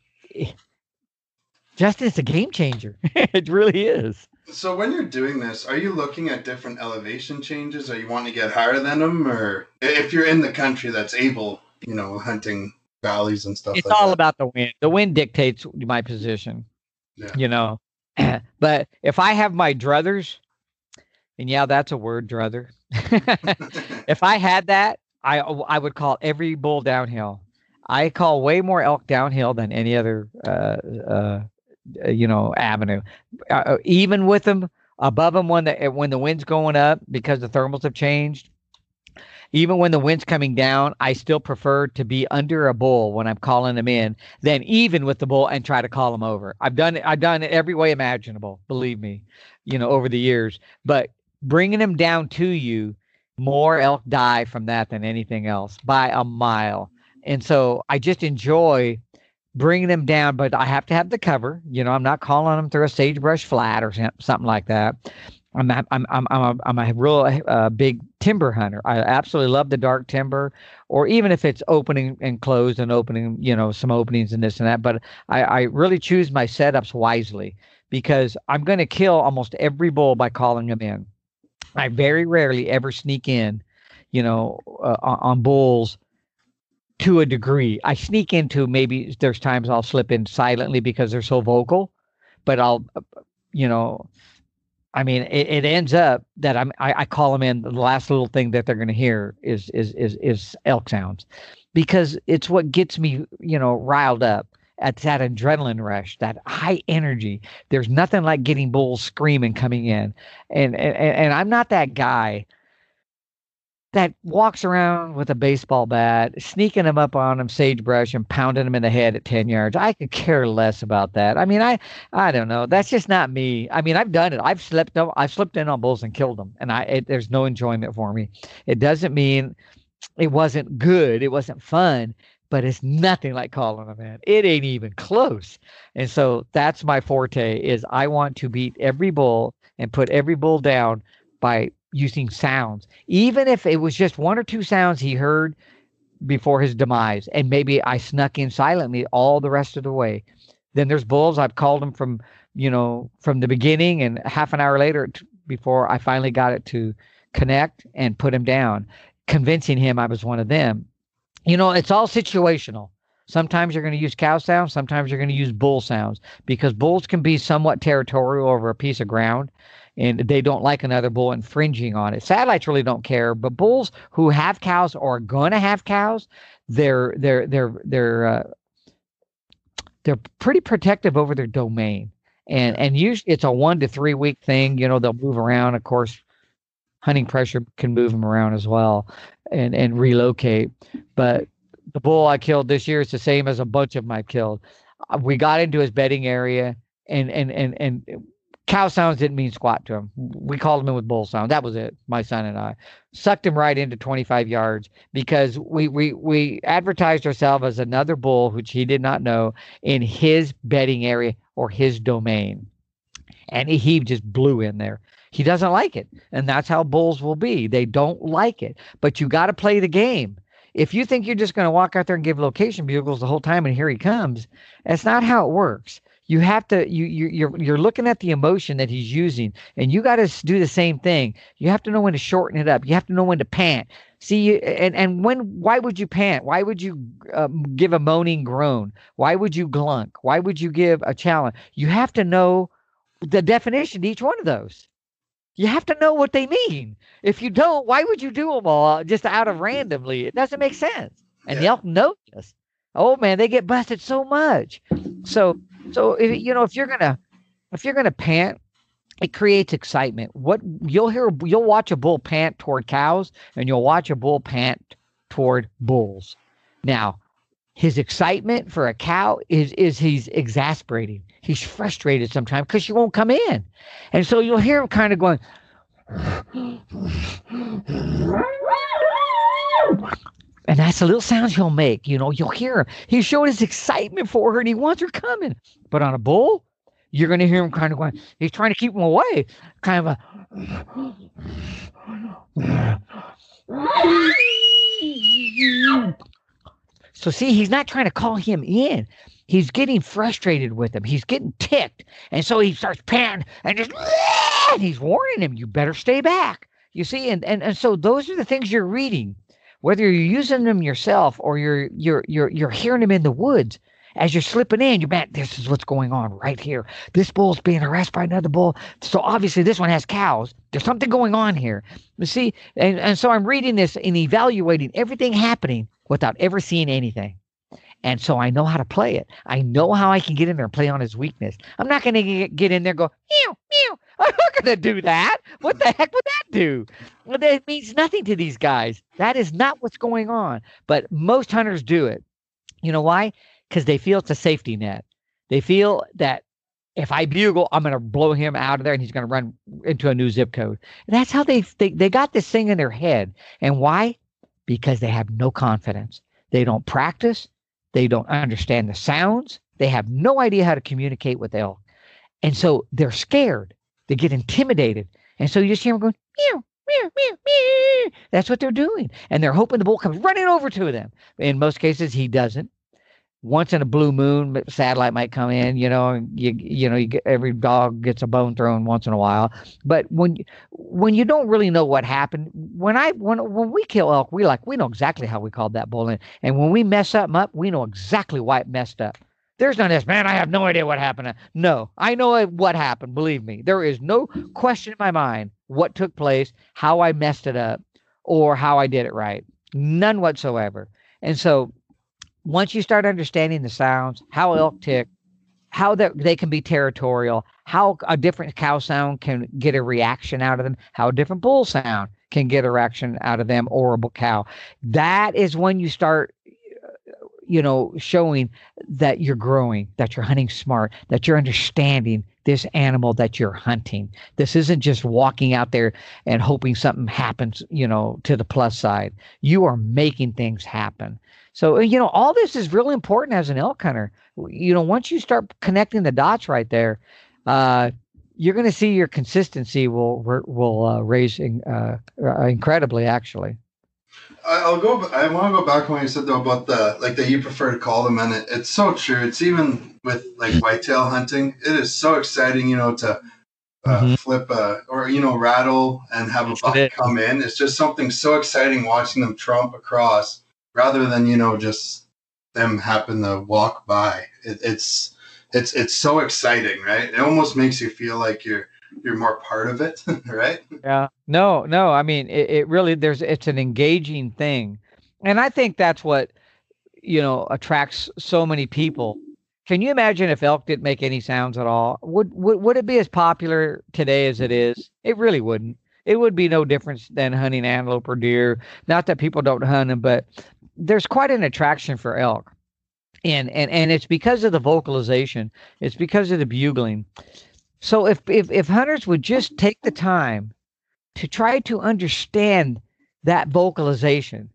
Justin, it's a game changer. It really is. So when you're doing this, are you looking at different elevation changes? Are you wanting to get higher than them? Or if you're in the country that's able, you know, hunting valleys and stuff it's like all that? about the wind. The wind dictates my position, Yeah. you know. But if I have my druthers, and yeah, that's a word, druther. If I had that, I I would call every bull downhill. I call way more elk downhill than any other, uh, uh, you know, avenue. Uh, even with them above them when the when the wind's going up, because the thermals have changed. Even when the wind's coming down, I still prefer to be under a bull when I'm calling them in than even with the bull and try to call them over. I've done it. I've done it every way imaginable. Believe me, you know, over the years. But bringing them down to you, more elk die from that than anything else by a mile. And so I just enjoy bringing them down, but I have to have the cover. You know, I'm not calling them through a sagebrush flat or something like that. I'm I'm I'm I'm a, I'm a real uh, big timber hunter. I absolutely love the dark timber, or even if it's opening and closed and opening, you know, some openings and this and that. But I, I really choose my setups wisely, because I'm going to kill almost every bull by calling them in. I very rarely ever sneak in, you know, uh, on, on bulls to a degree. I sneak into, maybe there's times I'll slip in silently because they're so vocal, but I'll, you know, I mean, it, it ends up that I'm, I, I call them in. The last little thing that they're going to hear is, is, is, is elk sounds, because it's what gets me, you know, riled up. It's that adrenaline rush, that high energy. There's nothing like getting bulls screaming coming in. And, and, and I'm not that guy that walks around with a baseball bat, sneaking them up on them sagebrush and pounding them in the head at ten yards. I could care less about that. I mean, I, I don't know. That's just not me. I mean, I've done it. I've slipped them. I've slipped in on bulls and killed them. And I, it, there's no enjoyment for me. It doesn't mean it wasn't good. It wasn't fun, but it's nothing like calling them in. It ain't even close. And so that's my forte, is I want to beat every bull and put every bull down by using sounds, even if it was just one or two sounds he heard before his demise, and maybe I snuck in silently all the rest of the way. Then there's bulls I've called them from, you know, from the beginning, and half an hour later, t- before I finally got it to connect and put him down, convincing him I was one of them. You know, it's all situational. Sometimes you're going to use cow sounds. Sometimes you're going to use bull sounds, because bulls can be somewhat territorial over a piece of ground, and they don't like another bull infringing on it. Satellites really don't care, but bulls who have cows or are going to have cows, they're they're they're they're uh, they're pretty protective over their domain. And and usually it's a one to three week thing. You know, they'll move around. Of course, hunting pressure can move them around as well, and and relocate. But the bull I killed this year is the same as a bunch of them I've killed. We got into his bedding area, and and and and cow sounds didn't mean squat to him. We called him in with bull sound. That was it. My son and I sucked him right into twenty-five yards, because we we we advertised ourselves as another bull, which he did not know, in his bedding area or his domain, and he, he just blew in there. He doesn't like it. And that's how bulls will be. They don't like it. But you got to play the game. If you think you're just going to walk out there and give location bugles the whole time and here he comes, that's not how it works. You have to, you, you, you're, you're looking at the emotion that he's using, and you got to do the same thing. You have to know when to shorten it up. You have to know when to pant. See, and, and when, why would you pant? Why would you um, give a moaning groan? Why would you glunk? Why would you give a challenge? You have to know the definition to each one of those. You have to know what they mean. If you don't, why would you do them all just out of randomly? It doesn't make sense. And yeah. The elk know this. Oh man, they get busted so much. So, so if you know, if you're gonna, if you're gonna pant, it creates excitement. What you'll hear, you'll watch a bull pant toward cows, and you'll watch a bull pant toward bulls. Now, his excitement for a cow is is he's exasperating. He's frustrated sometimes because she won't come in. And so you'll hear him kind of going, and that's the little sounds he'll make. You know, you'll hear him. He's showing his excitement for her and he wants her coming. But on a bull, you're going to hear him kind of going, he's trying to keep him away. Kind of a. So see, he's not trying to call him in. He's getting frustrated with him. He's getting ticked. And so he starts panting and just, and he's warning him, you better stay back. You see, and, and, and so those are the things you're reading, whether you're using them yourself or you're, you're, you're, you're hearing them in the woods. As you're slipping in, you're back, this is what's going on right here. This bull's being harassed by another bull. So obviously this one has cows. There's something going on here. You see, and, and so I'm reading this and evaluating everything happening without ever seeing anything. And so I know how to play it. I know how I can get in there and play on his weakness. I'm not going to get in there and go, meow, meow. I'm not going to do that. What the heck would that do? Well, that means nothing to these guys. That is not what's going on. But most hunters do it. You know why? Because they feel it's a safety net. They feel that if I bugle, I'm going to blow him out of there and he's going to run into a new zip code. And that's how they, they, they got this thing in their head. And why? Because they have no confidence. They don't practice. They don't understand the sounds. They have no idea how to communicate with elk. And so they're scared. They get intimidated. And so you just hear them going, meow, meow, meow, meow. That's what they're doing. And they're hoping the bull comes running over to them. In most cases, he doesn't. Once in a blue moon, satellite might come in, you know, and you, you know, you get, every dog gets a bone thrown once in a while. But when, when you don't really know what happened, when I, when, when we kill elk, we like, we know exactly how we called that bull in. And when we mess something up, we know exactly why it messed up. There's none of this, man, I have no idea what happened. No, I know what happened. Believe me, there is no question in my mind what took place, how I messed it up, or how I did it right. None whatsoever. And so, once you start understanding the sounds, how elk tick, how they can be territorial, how a different cow sound can get a reaction out of them, how a different bull sound can get a reaction out of them or a cow, that is when you start, you know, showing that you're growing, that you're hunting smart, that you're understanding this animal that you're hunting. This isn't just walking out there and hoping something happens, you know, to the plus side. You are making things happen. So, you know, all this is really important as an elk hunter. You know, once you start connecting the dots right there, uh, you're going to see your consistency will will uh, raise in, uh, incredibly, actually. I'll go. I want to go back when you said though about the like that you prefer to call them, and it, it's so true. It's even with like whitetail hunting. It is so exciting, you know, to uh, mm-hmm. flip a or you know rattle and have a buck come in. It's just something so exciting watching them trump across, rather than you know just them happen to walk by. It, it's it's it's so exciting, right? It almost makes you feel like you're. You're more part of it, right? Yeah. No, no. I mean, it, it really, there's, it's an engaging thing. And I think that's what, you know, attracts so many people. Can you imagine if elk didn't make any sounds at all? Would, would, would it be as popular today as it is? It really wouldn't. It would be no difference than hunting antelope or deer. Not that people don't hunt them, but there's quite an attraction for elk. And, and, and it's because of the vocalization. It's because of the bugling. So if, if if hunters would just take the time to try to understand that vocalization,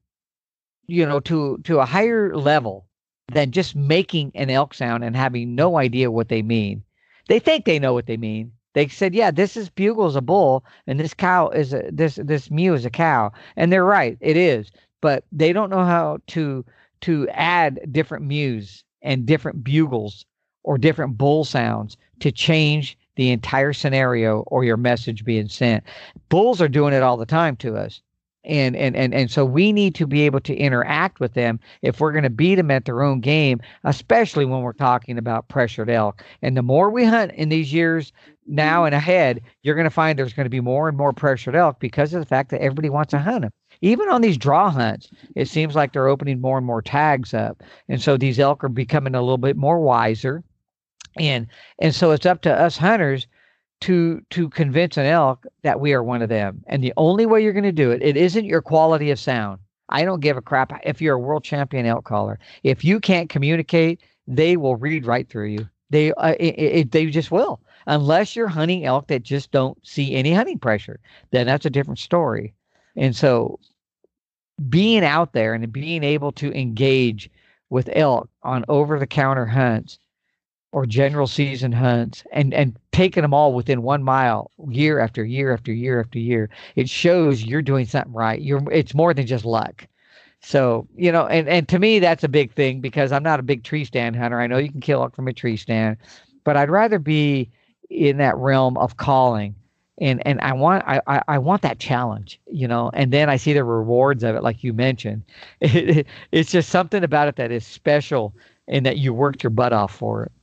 you know, to, to a higher level than just making an elk sound and having no idea what they mean. They think they know what they mean, They said, yeah, this is bugle is a bull, and this cow is a this this mew is a cow, and they're right, it is. But they don't know how to to add different mews and different bugles or different bull sounds to change the entire scenario or your message being sent. Bulls are doing it all the time to us. And, and, and, and so we need to be able to interact with them if we're going to beat them at their own game, especially when we're talking about pressured elk. And the more we hunt in these years now and ahead, you're going to find there's going to be more and more pressured elk because of the fact that everybody wants to hunt them. Even on these draw hunts, it seems like they're opening more and more tags up. And so these elk are becoming a little bit more wiser. And, and so it's up to us hunters to to convince an elk that we are one of them. And the only way you're going to do it, it isn't your quality of sound. I don't give a crap if you're a world champion elk caller. If you can't communicate, they will read right through you. They uh, it, it, they just will. Unless you're hunting elk that just don't see any hunting pressure, then that's a different story. And so being out there and being able to engage with elk on over-the-counter hunts or general season hunts and, and taking them all within one mile year after year after year after year, it shows you're doing something right. You're, it's more than just luck. So, you know, and, and to me, that's a big thing because I'm not a big tree stand hunter. I know you can kill elk from a tree stand, but I'd rather be in that realm of calling. And, and I want, I, I, I want that challenge, you know, and then I see the rewards of it. Like you mentioned, it, it, it's just something about it that is special and that you worked your butt off for it.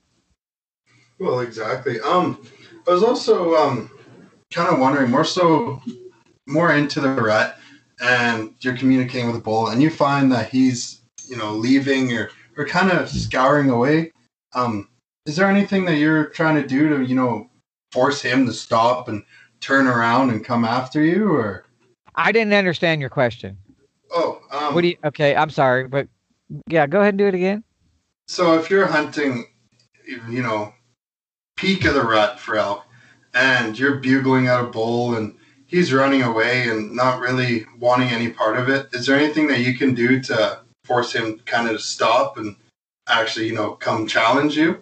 Well, exactly. Um, I was also um, kind of wondering more so, more into the rut, and you're communicating with a bull, and you find that he's, you know, leaving or, or kind of scouring away. Um, is there anything that you're trying to do to, you know, force him to stop and turn around and come after you, or? I didn't understand your question. Oh, um, what do you? Okay, I'm sorry, but yeah, go ahead and do it again. So if you're hunting, you know, peak of the rut for elk, and you're bugling at a bull and he's running away and not really wanting any part of it, is there anything that you can do to force him kind of to stop and actually, you know, come challenge you?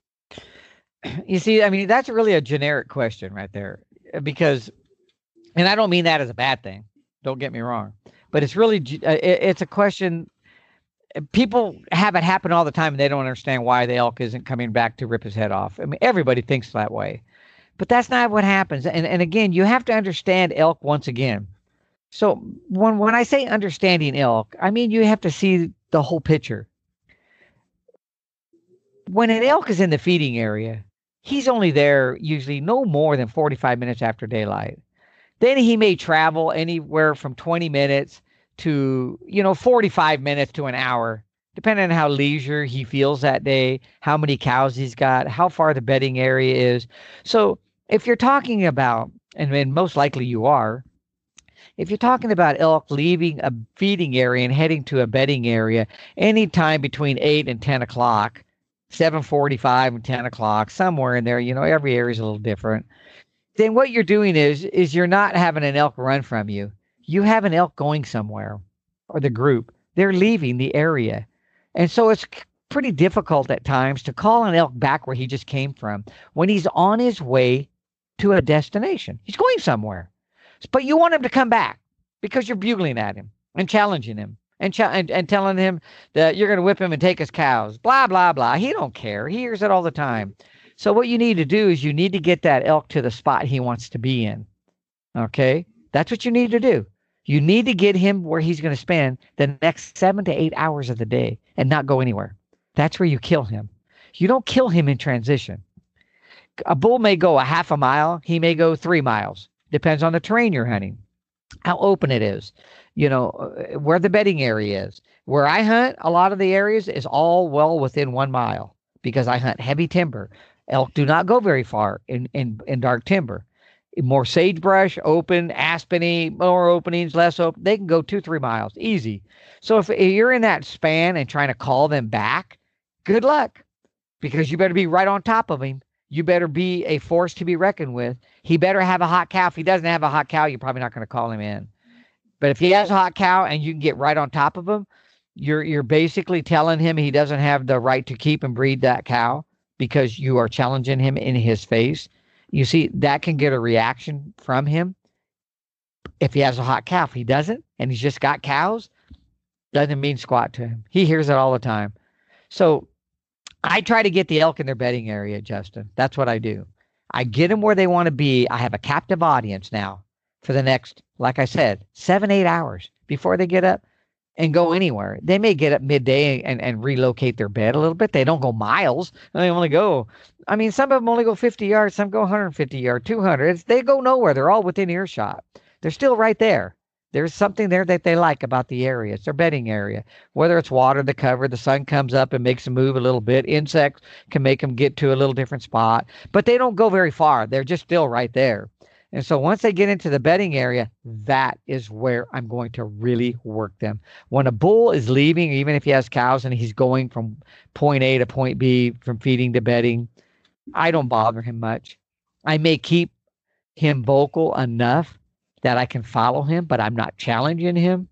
You see, I mean, that's really a generic question right there, because, and I don't mean that as a bad thing, don't get me wrong, but it's really, it's a question. People have it happen all the time and they don't understand why the elk isn't coming back to rip his head off. I mean, everybody thinks that way, but that's not what happens. And, and again, you have to understand elk once again. So when, when I say understanding elk, I mean, you have to see the whole picture. When an elk is in the feeding area, he's only there usually no more than forty-five minutes after daylight. Then he may travel anywhere from twenty minutes to, you know, forty-five minutes to an hour, depending on how leisure he feels that day, how many cows he's got, how far the bedding area is. So if you're talking about, and, and most likely you are, if you're talking about elk leaving a feeding area and heading to a bedding area anytime between eight and ten o'clock, seven forty-five and ten o'clock, somewhere in there, you know, every area is a little different, then what you're doing is, is you're not having an elk run from you. You have an elk going somewhere, or the group, they're leaving the area. And so it's pretty difficult at times to call an elk back where he just came from when he's on his way to a destination. He's going somewhere, but you want him to come back because you're bugling at him and challenging him and, ch- and, and telling him that you're going to whip him and take his cows, blah, blah, blah. He don't care. He hears it all the time. So what you need to do is you need to get that elk to the spot he wants to be in. Okay. That's what you need to do. You need to get him where he's going to spend the next seven to eight hours of the day and not go anywhere. That's where you kill him. You don't kill him in transition. A bull may go a half a mile. He may go three miles. Depends on the terrain you're hunting, how open it is, you know, where the bedding area is. Where I hunt, a lot of the areas is all well within one mile because I hunt heavy timber. Elk do not go very far in, in, in dark timber. More sagebrush, open, aspeny, more openings, less open. They can go two, three miles, easy. So if you're in that span and trying to call them back, good luck, because you better be right on top of him. You better be a force to be reckoned with. He better have a hot cow. If he doesn't have a hot cow, you're probably not going to call him in. But if he has a hot cow and you can get right on top of him, you're you're basically telling him he doesn't have the right to keep and breed that cow because you are challenging him in his face. You see, that can get a reaction from him if he has a hot cow. If he doesn't, and he's just got cows, doesn't mean squat to him. He hears it all the time. So I try to get the elk in their bedding area, Justin. That's what I do. I get them where they want to be. I have a captive audience now for the next, like I said, seven, eight hours before they get up and go anywhere. They may get up midday and, and relocate their bed a little bit. They don't go miles. They only go, I mean, some of them only go fifty yards. Some go one hundred fifty yards, two hundred. It's, they go nowhere. They're all within earshot. They're still right there. There's something there that they like about the area. It's their bedding area. Whether it's water, the cover, the sun comes up and makes them move a little bit. Insects can make them get to a little different spot. But they don't go very far. They're just still right there. And so once they get into the bedding area, that is where I'm going to really work them. When a bull is leaving, even if he has cows and he's going from point A to point B, from feeding to bedding, I don't bother him much. I may keep him vocal enough that I can follow him, but I'm not challenging him.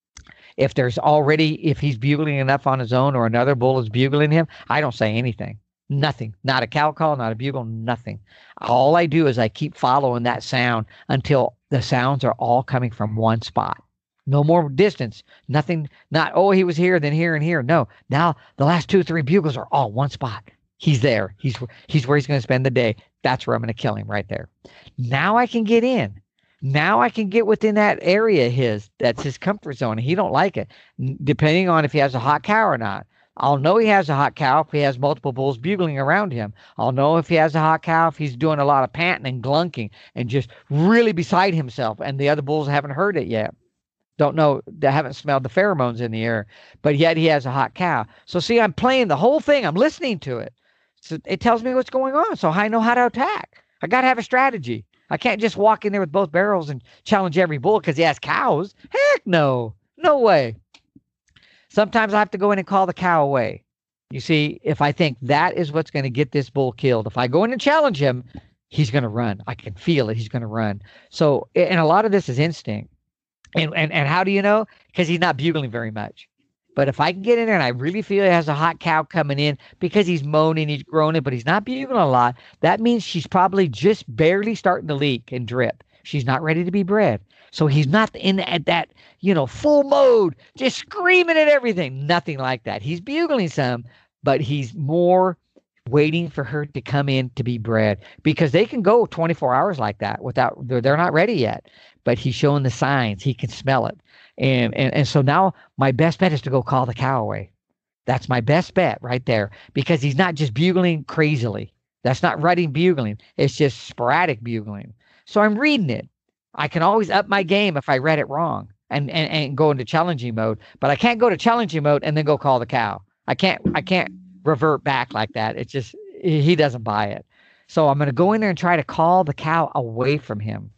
If there's already, if he's bugling enough on his own or another bull is bugling him, I don't say anything. Nothing. Not a cow call, not a bugle, nothing. All I do is I keep following that sound until the sounds are all coming from one spot. No more distance. Nothing, not, oh, he was here, then here and here. No, now the last two, three bugles are all one spot. He's there. He's, he's where he's going to spend the day. That's where I'm going to kill him right there. Now I can get in. Now I can get within that area his, that's his comfort zone. He don't like it, depending on if he has a hot cow or not. I'll know he has a hot cow if he has multiple bulls bugling around him. I'll know if he has a hot cow if he's doing a lot of panting and glunking and just really beside himself, and the other bulls haven't heard it yet. Don't know, they haven't smelled the pheromones in the air, but yet he has a hot cow. So see, I'm playing the whole thing. I'm listening to it. So it tells me what's going on, so I know how to attack. I got to have a strategy. I can't just walk in there with both barrels and challenge every bull because he has cows. Heck no. No way. Sometimes I have to go in and call the cow away. You see, if I think that is what's going to get this bull killed, if I go in and challenge him, he's going to run. I can feel it. He's going to run. So, and a lot of this is instinct. And, and, and how do you know? Because he's not bugling very much. But if I can get in there and I really feel he has a hot cow coming in because he's moaning, he's groaning, but he's not bugling a lot, that means she's probably just barely starting to leak and drip. She's not ready to be bred. So he's not in at that, you know, full mode, just screaming at everything. Nothing like that. He's bugling some, but he's more waiting for her to come in to be bred, because they can go twenty-four hours like that without, they're, they're not ready yet, but he's showing the signs. He can smell it. And, and, and so now my best bet is to go call the cow away. That's my best bet right there, because he's not just bugling crazily. That's not rutting bugling. It's just sporadic bugling. So I'm reading it. I can always up my game if I read it wrong and, and, and go into challenging mode, but I can't go to challenging mode and then go call the cow. I can't, I can't revert back like that. It's just, he doesn't buy it. So I'm going to go in there and try to call the cow away from him.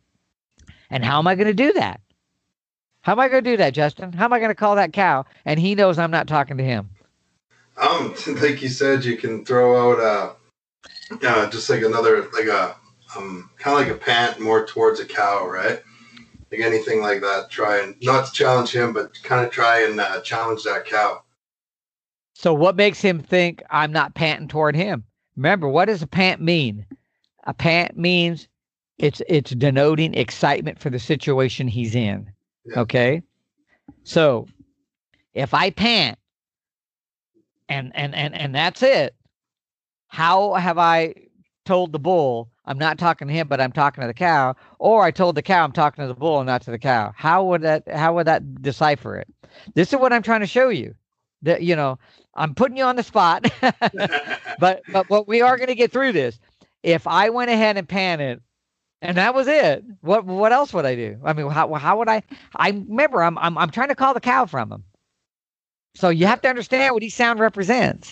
And how am I going to do that? How am I going to do that, Justin? How am I going to call that cow and he knows I'm not talking to him? Um, like you said, you can throw out uh, uh just like another, like a, um, kind of like a pant more towards a cow, right? Like anything like that. Try and, not to challenge him, but kind of try and uh, challenge that cow. So what makes him think I'm not panting toward him? Remember, what does a pant mean? A pant means it's it's denoting excitement for the situation he's in. Yeah. Okay? So if I pant and and and and that's it, how have I told the bull I'm not talking to him, but I'm talking to the cow? Or I told the cow I'm talking to the bull and not to the cow? How would that how would that decipher it? This is what I'm trying to show you. That, you know, I'm putting you on the spot, but but what we are going to get through this. If I went ahead and panted, and that was it, what what else would I do? I mean, how how would I? I remember I'm I'm I'm trying to call the cow from him. So you have to understand what each sound represents.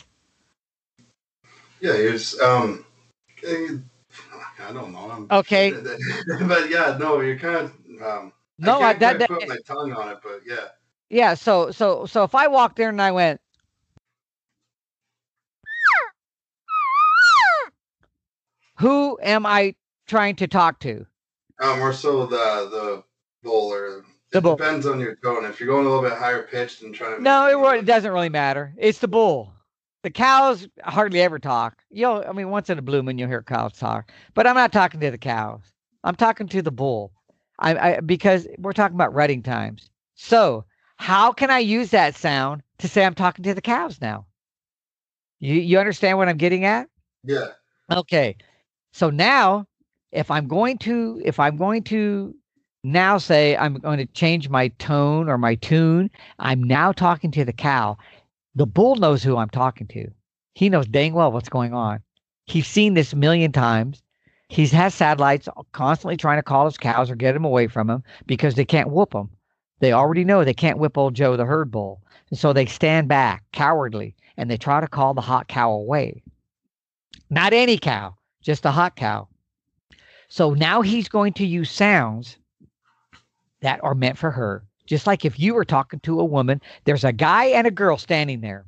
Yeah, it's um, I don't know. I'm, okay, but yeah, no, you're kind of um. No, I I, can't that, that put my tongue on it, but yeah. Yeah, so so so if I walked there and I went, who am I trying to talk to? Um, or so the the bull, or the it bull. Depends on your tone. If you're going a little bit higher pitched and trying to no, it, it doesn't really matter. It's the bull. the cows hardly ever talk. You'll, I mean, once in a blue moon, you'll hear cows talk, but I'm not talking to the cows. I'm talking to the bull. I, I because we're talking about rutting times. So how can I use that sound to say I'm talking to the cows now? You, you understand what I'm getting at? Yeah. Okay. So now if I'm going to, if I'm going to now say I'm going to change my tone or my tune, I'm now talking to the cow. The bull knows who I'm talking to. He knows dang well what's going on. He's seen this a million times. He has satellites constantly trying to call his cows or get them away from him because they can't whoop them. They already know they can't whip old Joe the herd bull. And so they stand back cowardly and they try to call the hot cow away. Not any cow, just a hot cow. So now he's going to use sounds that are meant for her. Just like if you were talking to a woman, there's a guy and a girl standing there.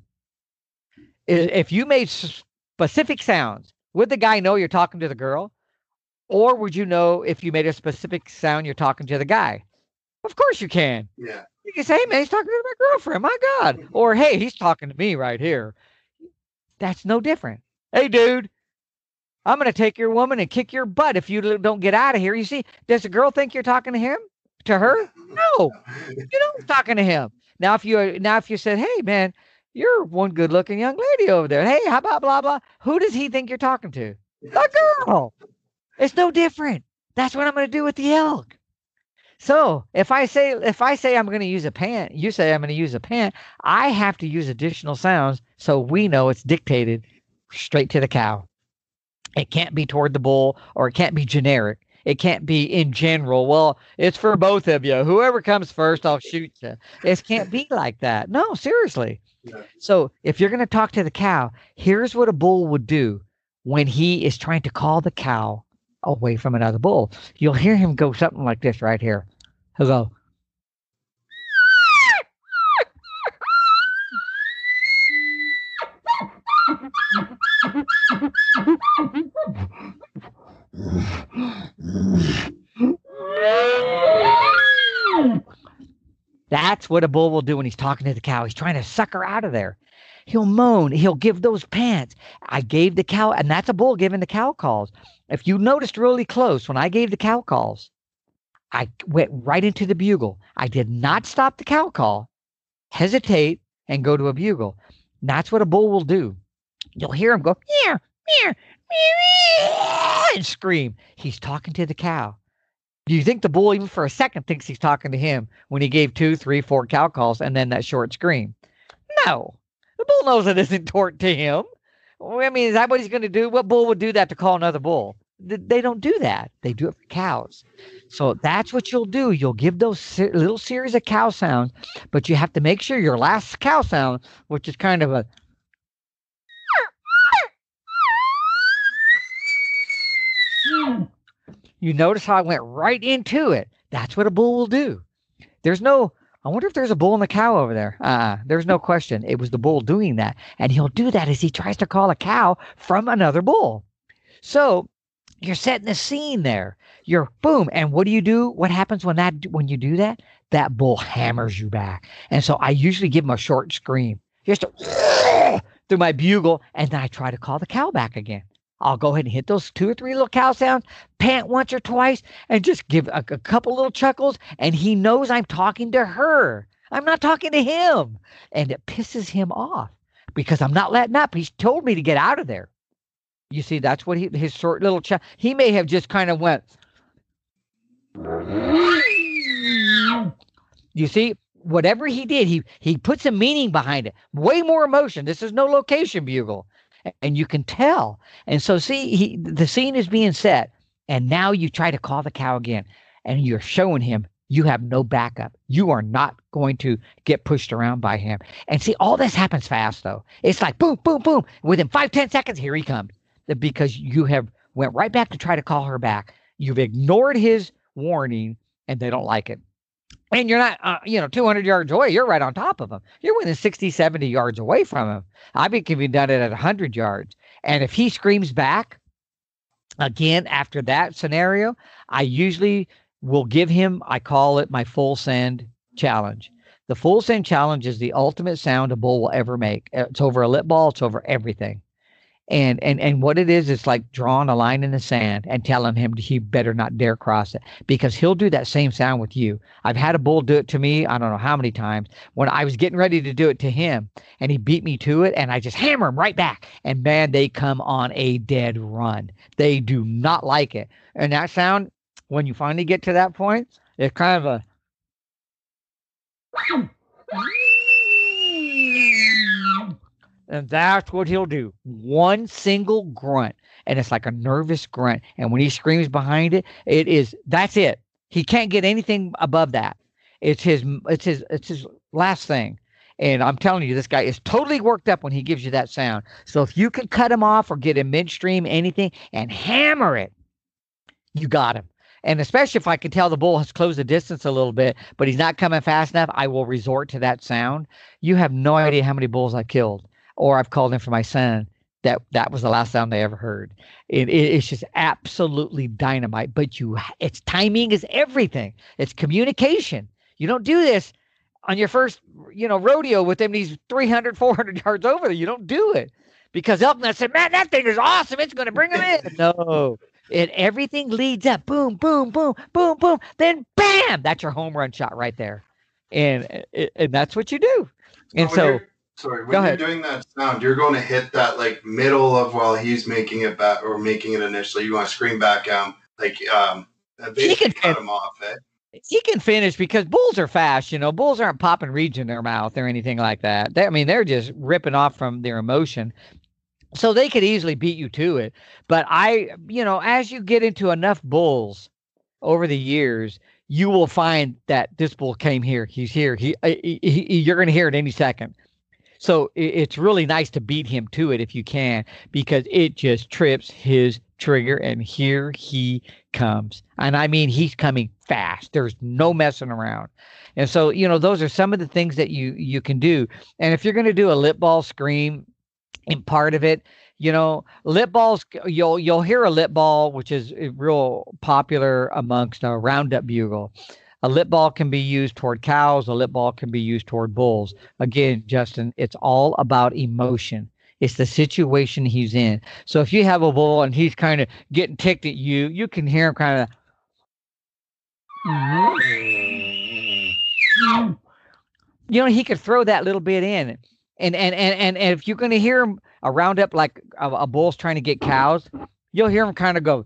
If you made specific sounds, would the guy know you're talking to the girl? Or would you know if you made a specific sound you're talking to the guy? Of course you can. Yeah. You can say, hey, man, he's talking to my girlfriend. My God. Or, hey, he's talking to me right here. That's no different. Hey, dude, I'm going to take your woman and kick your butt if you don't get out of here. You see, does the girl think you're talking to him? To her? No. You know I'm talking to him. Now, if you now if you said, hey, man, you're one good-looking young lady over there. Hey, how about blah, blah? Who does he think you're talking to? The girl. It's no different. That's what I'm going to do with the elk. So if I say if I say I'm going to use a pant, you say I'm going to use a pant, I have to use additional sounds so we know it's dictated straight to the cow. It can't be toward the bull or it can't be generic. It can't be in general. Well, it's for both of you. Whoever comes first, I'll shoot you. It can't be like that. No, seriously. Yeah. So if you're going to talk to the cow, here's what a bull would do when he is trying to call the cow away from another bull. You'll hear him go something like this right here. He'll go. That's what a bull will do when he's talking to the cow. He's trying to suck her out of there. He'll moan. He'll give those pants. I gave the cow, and that's a bull giving the cow calls. If you noticed really close, when I gave the cow calls, I went right into the bugle. I did not stop the cow call, hesitate, and go to a bugle. And that's what a bull will do. You'll hear him go, meow, meow, meow, and scream. He's talking to the cow. Do you think the bull, even for a second, thinks he's talking to him when he gave two, three, four cow calls and then that short scream? No. The bull knows it isn't toward to him. I mean, is that what he's going to do? What bull would do that to call another bull? They don't do that. They do it for cows. So that's what you'll do. You'll give those ser- little series of cow sounds, but you have to make sure your last cow sound, which is kind of a you notice how I went right into it. That's what a bull will do. There's no, I wonder if there's a bull and a cow over there. Uh, there's no question. It was the bull doing that. And he'll do that as he tries to call a cow from another bull. So you're setting the scene there. You're boom. And what do you do? What happens when that, when you do that? That bull hammers you back. And so I usually give him a short scream. Just to, through my bugle. And then I try to call the cow back again. I'll go ahead and hit those two or three little cow sounds, pant once or twice, and just give a, a couple little chuckles, and he knows I'm talking to her. I'm not talking to him. And it pisses him off because I'm not letting up. He's told me to get out of there. You see, that's what he, his short little ch- he may have just kind of went. You see, whatever he did, he he put some meaning behind it. Way more emotion. This is no location bugle. And you can tell. And so, see, he, the scene is being set. And now you try to call the cow again. And you're showing him you have no backup. You are not going to get pushed around by him. And see, all this happens fast, though. It's like boom, boom, boom. Within five, ten seconds, here he comes. Because you have went right back to try to call her back. You've ignored his warning, and they don't like it. And you're not, uh, you know, two hundred yards away. You're right on top of him. You're within sixty, seventy yards away from him. I think if you've done it at one hundred yards. And if he screams back, again, after that scenario, I usually will give him, I call it my full send challenge. The full send challenge is the ultimate sound a bull will ever make. It's over a lip ball. It's over everything. And and and what it is, it's like drawing a line in the sand and telling him he better not dare cross it, because he'll do that same sound with you. I've had a bull do it to me, I don't know how many times, when I was getting ready to do it to him, and he beat me to it, and I just hammer him right back. And man, they come on a dead run. They do not like it. And that sound, when you finally get to that point, it's kind of a and that's what he'll do. One single grunt. And it's like a nervous grunt. And when he screams behind it, it is, that's it. He can't get anything above that. It's his, it's his, it's his last thing. And I'm telling you, this guy is totally worked up when he gives you that sound. So if you can cut him off or get him midstream, anything, and hammer it, you got him. And especially if I can tell the bull has closed the distance a little bit, but he's not coming fast enough, I will resort to that sound. You have no idea how many bulls I killed. Or I've called in for my son. That that was the last sound they ever heard. It, it, it's just absolutely dynamite. But you, it's timing is everything. It's communication. You don't do this on your first, you know, rodeo with them these three hundred, four hundred yards over there. You don't do it because Elknut said, "Man, that thing is awesome. It's going to bring them in." No, it everything leads up. Boom, boom, boom, boom, boom. Then bam, that's your home run shot right there, and and that's what you do. And so. Sorry, when you're doing that sound, you're going to hit that like middle of while he's making it back or making it initially. You want to scream back at him, like um, basically he can cut him off. Eh? He can finish because bulls are fast. You know, bulls aren't popping reeds in their mouth or anything like that. They, I mean, they're just ripping off from their emotion. So they could easily beat you to it. But I, you know, as you get into enough bulls over the years, you will find that this bull came here. He's here. He, he, he you're going to hear it any second. So it's really nice to beat him to it if you can, because it just trips his trigger, and here he comes. And I mean, he's coming fast. There's no messing around. And so, you know, those are some of the things that you, you can do. And if you're going to do a lip ball scream in part of it, you know, lip balls, you'll, you'll hear a lip ball, which is real popular amongst a roundup bugle. A lip ball can be used toward cows. A lip ball can be used toward bulls. Again, Justin, it's all about emotion. It's the situation he's in. So if you have a bull and he's kind of getting ticked at you, you can hear him kind of. You know, he could throw that little bit in. And and and and, and if you're going to hear him a roundup like a, a bull's trying to get cows, you'll hear him kind of go.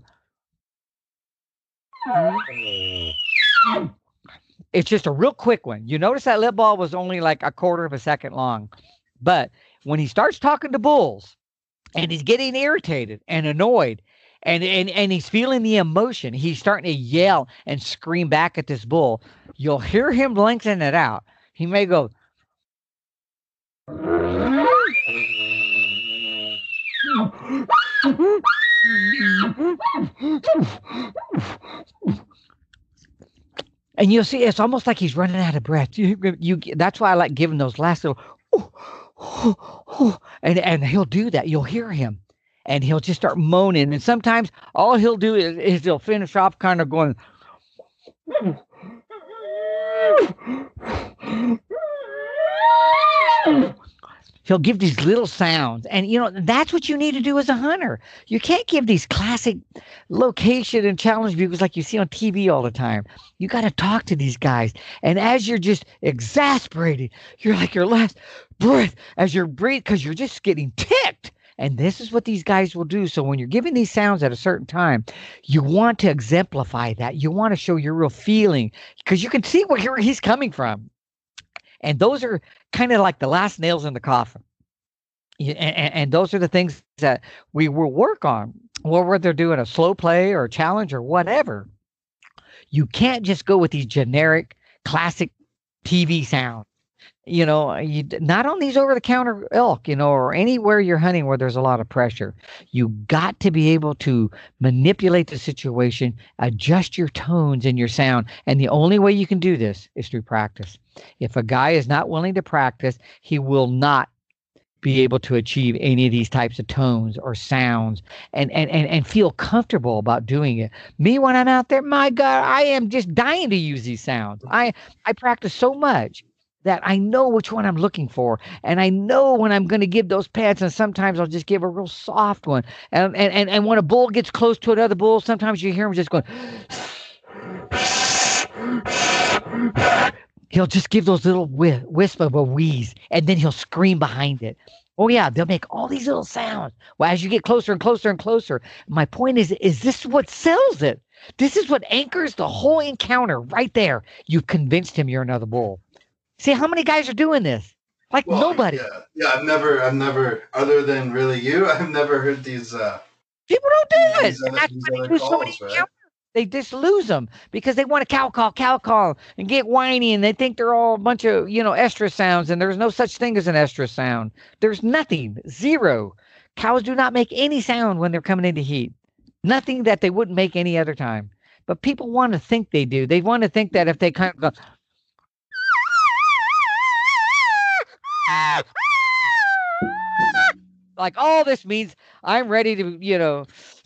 It's just a real quick one. You notice that lip ball was only like a quarter of a second long. But when he starts talking to bulls and he's getting irritated and annoyed and, and, and he's feeling the emotion, he's starting to yell and scream back at this bull. You'll hear him lengthen it out. He may go. And you'll see, it's almost like he's running out of breath. You, you, that's why I like giving those last little, oh, oh, oh, and, and he'll do that. You'll hear him, and he'll just start moaning. And sometimes all he'll do is, is he'll finish off kind of going, he'll give these little sounds. And, you know, that's what you need to do as a hunter. You can't give these classic location and challenge views like you see on T V all the time. You got to talk to these guys. And as you're just exasperated, you're like your last breath as you're breathing because you're just getting ticked. And this is what these guys will do. So when you're giving these sounds at a certain time, you want to exemplify that. You want to show your real feeling because you can see where he's coming from. And those are kind of like the last nails in the coffin. And, and, and those are the things that we will work on, whether they're doing a slow play or a challenge or whatever. You can't just go with these generic, classic T V sounds. You know, you, not on these over-the-counter elk, you know, or anywhere you're hunting where there's a lot of pressure. You got to be able to manipulate the situation, adjust your tones and your sound. And the only way you can do this is through practice. If a guy is not willing to practice, he will not be able to achieve any of these types of tones or sounds and, and, and, and feel comfortable about doing it. Me, when I'm out there, my God, I am just dying to use these sounds. I, I practice so much. that I know which one I'm looking for. And I know when I'm going to give those pets. And sometimes I'll just give a real soft one. And, and, and, and when a bull gets close to another bull, sometimes you hear him just going, he'll just give those little whi- wisp of a wheeze, and then he'll scream behind it. Oh yeah, they'll make all these little sounds. Well, as you get closer and closer and closer, my point is, is this what sells it? This is what anchors the whole encounter right there. You've convinced him you're another bull. See how many guys are doing this? Like Well, nobody. Yeah, yeah. I've never, I've never, other than really you, I've never heard these. Uh, People don't do it. these And other, that's these why they other do so many calls, right? encounters. They just lose them because they want to cow call, cow call, and get whiny, and they think they're all a bunch of, you know, estrus sounds, and there's no such thing as an estrus sound. There's nothing, zero. Cows do not make any sound when they're coming into heat. Nothing that they wouldn't make any other time. But people want to think they do. They want to think that if they kind of go, like, all this means I'm ready to, you know,